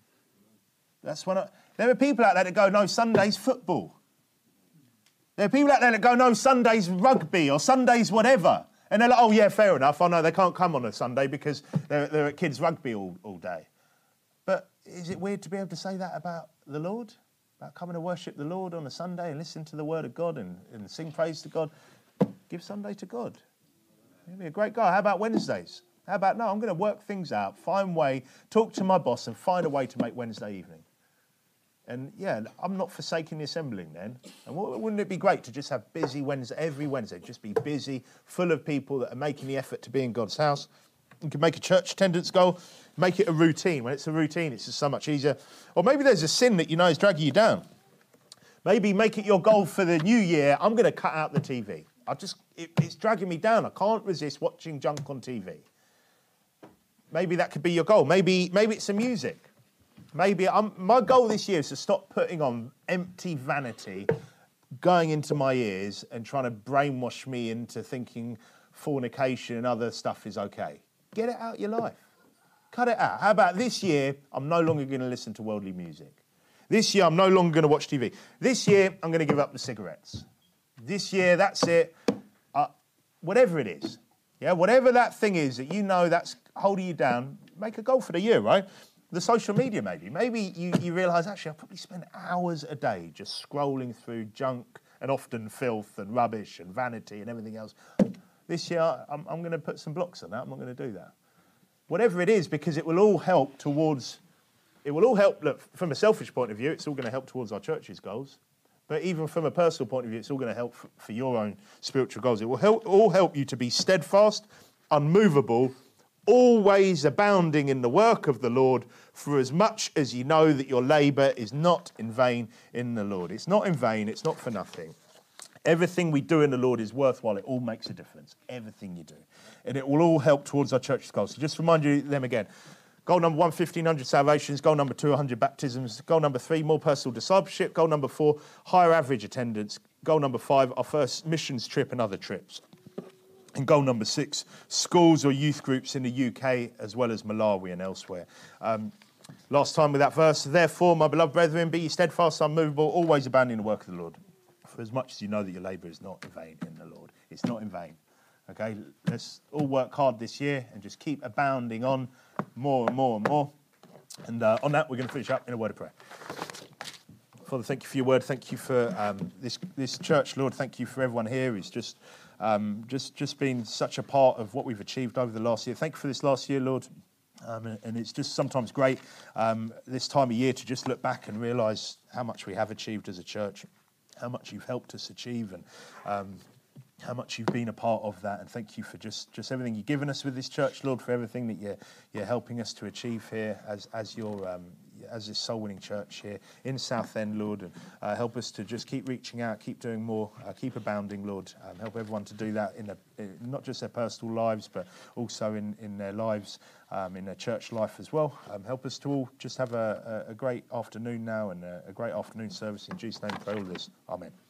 That's when I... There are people out there that go, no, Sunday's football. There are people out there that go, no, Sunday's rugby or Sunday's whatever. And they're like, oh, yeah, fair enough. I know they can't come on a Sunday because they're, they're at kids' rugby all, all day. But is it weird to be able to say that about the Lord? About coming to worship the Lord on a Sunday and listen to the word of God and, and sing praise to God? Give Sunday to God. You'll be a great guy. How about Wednesdays? How about, no, I'm going to work things out, find a way, talk to my boss and find a way to make Wednesday evening. And yeah, I'm not forsaking the assembling then. And wouldn't it be great to just have busy Wednesday, every Wednesday, just be busy, full of people that are making the effort to be in God's house. You can make a church attendance goal, make it a routine. When it's a routine, it's just so much easier. Or maybe there's a sin that you know is dragging you down. Maybe make it your goal for the new year. I'm going to cut out the T V. I just, it, it's dragging me down. I can't resist watching junk on T V. Maybe that could be your goal. Maybe, maybe it's some music. Maybe I'm, my goal this year is to stop putting on empty vanity going into my ears and trying to brainwash me into thinking fornication and other stuff is okay. Get it out of your life. Cut it out. How about this year, I'm no longer going to listen to worldly music. This year, I'm no longer going to watch T V. This year, I'm going to give up the cigarettes. This year, that's it. Uh, whatever it is. Yeah, whatever that thing is that you know that's holding you down, make a goal for the year, right? The social media, maybe. Maybe you, you realise, actually, I probably spend hours a day just scrolling through junk and often filth and rubbish and vanity and everything else. This year, I'm, I'm going to put some blocks on that. I'm not going to do that. Whatever it is, because it will all help towards, it will all help, look, from a selfish point of view, it's all going to help towards our church's goals. But even from a personal point of view, it's all going to help for, for your own spiritual goals. It will help, all help you to be steadfast, unmovable, always abounding in the work of the Lord, for as much as you know that your labour is not in vain in the Lord. It's not in vain, it's not for nothing. Everything we do in the Lord is worthwhile. It all makes a difference. Everything you do. And it will all help towards our church's goals. So just remind you them again. Goal number one, fifteen hundred salvations. Goal number two, one hundred baptisms. Goal number three, more personal discipleship. Goal number four, higher average attendance. Goal number five, our first missions trip and other trips. And goal number six, schools or youth groups in the U K as well as Malawi and elsewhere. Um, last time with that verse, therefore, my beloved brethren, be ye steadfast, unmovable, always abounding in the work of the Lord. For as much as you know that your labour is not in vain in the Lord. It's not in vain. Okay, let's all work hard this year and just keep abounding on more and more and more. And uh, on that, we're going to finish up in a word of prayer. Father, thank you for your word. Thank you for um, this this church, Lord. Thank you for everyone here who's just um, just just been such a part of what we've achieved over the last year. Thank you for this last year, Lord. Um, and, and it's just sometimes great um, this time of year to just look back and realise how much we have achieved as a church, how much you've helped us achieve, and um, how much you've been a part of that. And thank you for just, just everything you've given us with this church, Lord, for everything that you're, you're helping us to achieve here as as your um, as this soul-winning church here in Southend, Lord. And uh, help us to just keep reaching out, keep doing more, uh, keep abounding, Lord. Um, help everyone to do that in, a, in not just their personal lives, but also in, in their lives, um, in their church life as well. Um, help us to all just have a, a, a great afternoon now and a, a great afternoon service. In Jesus' name, pray all this. Amen.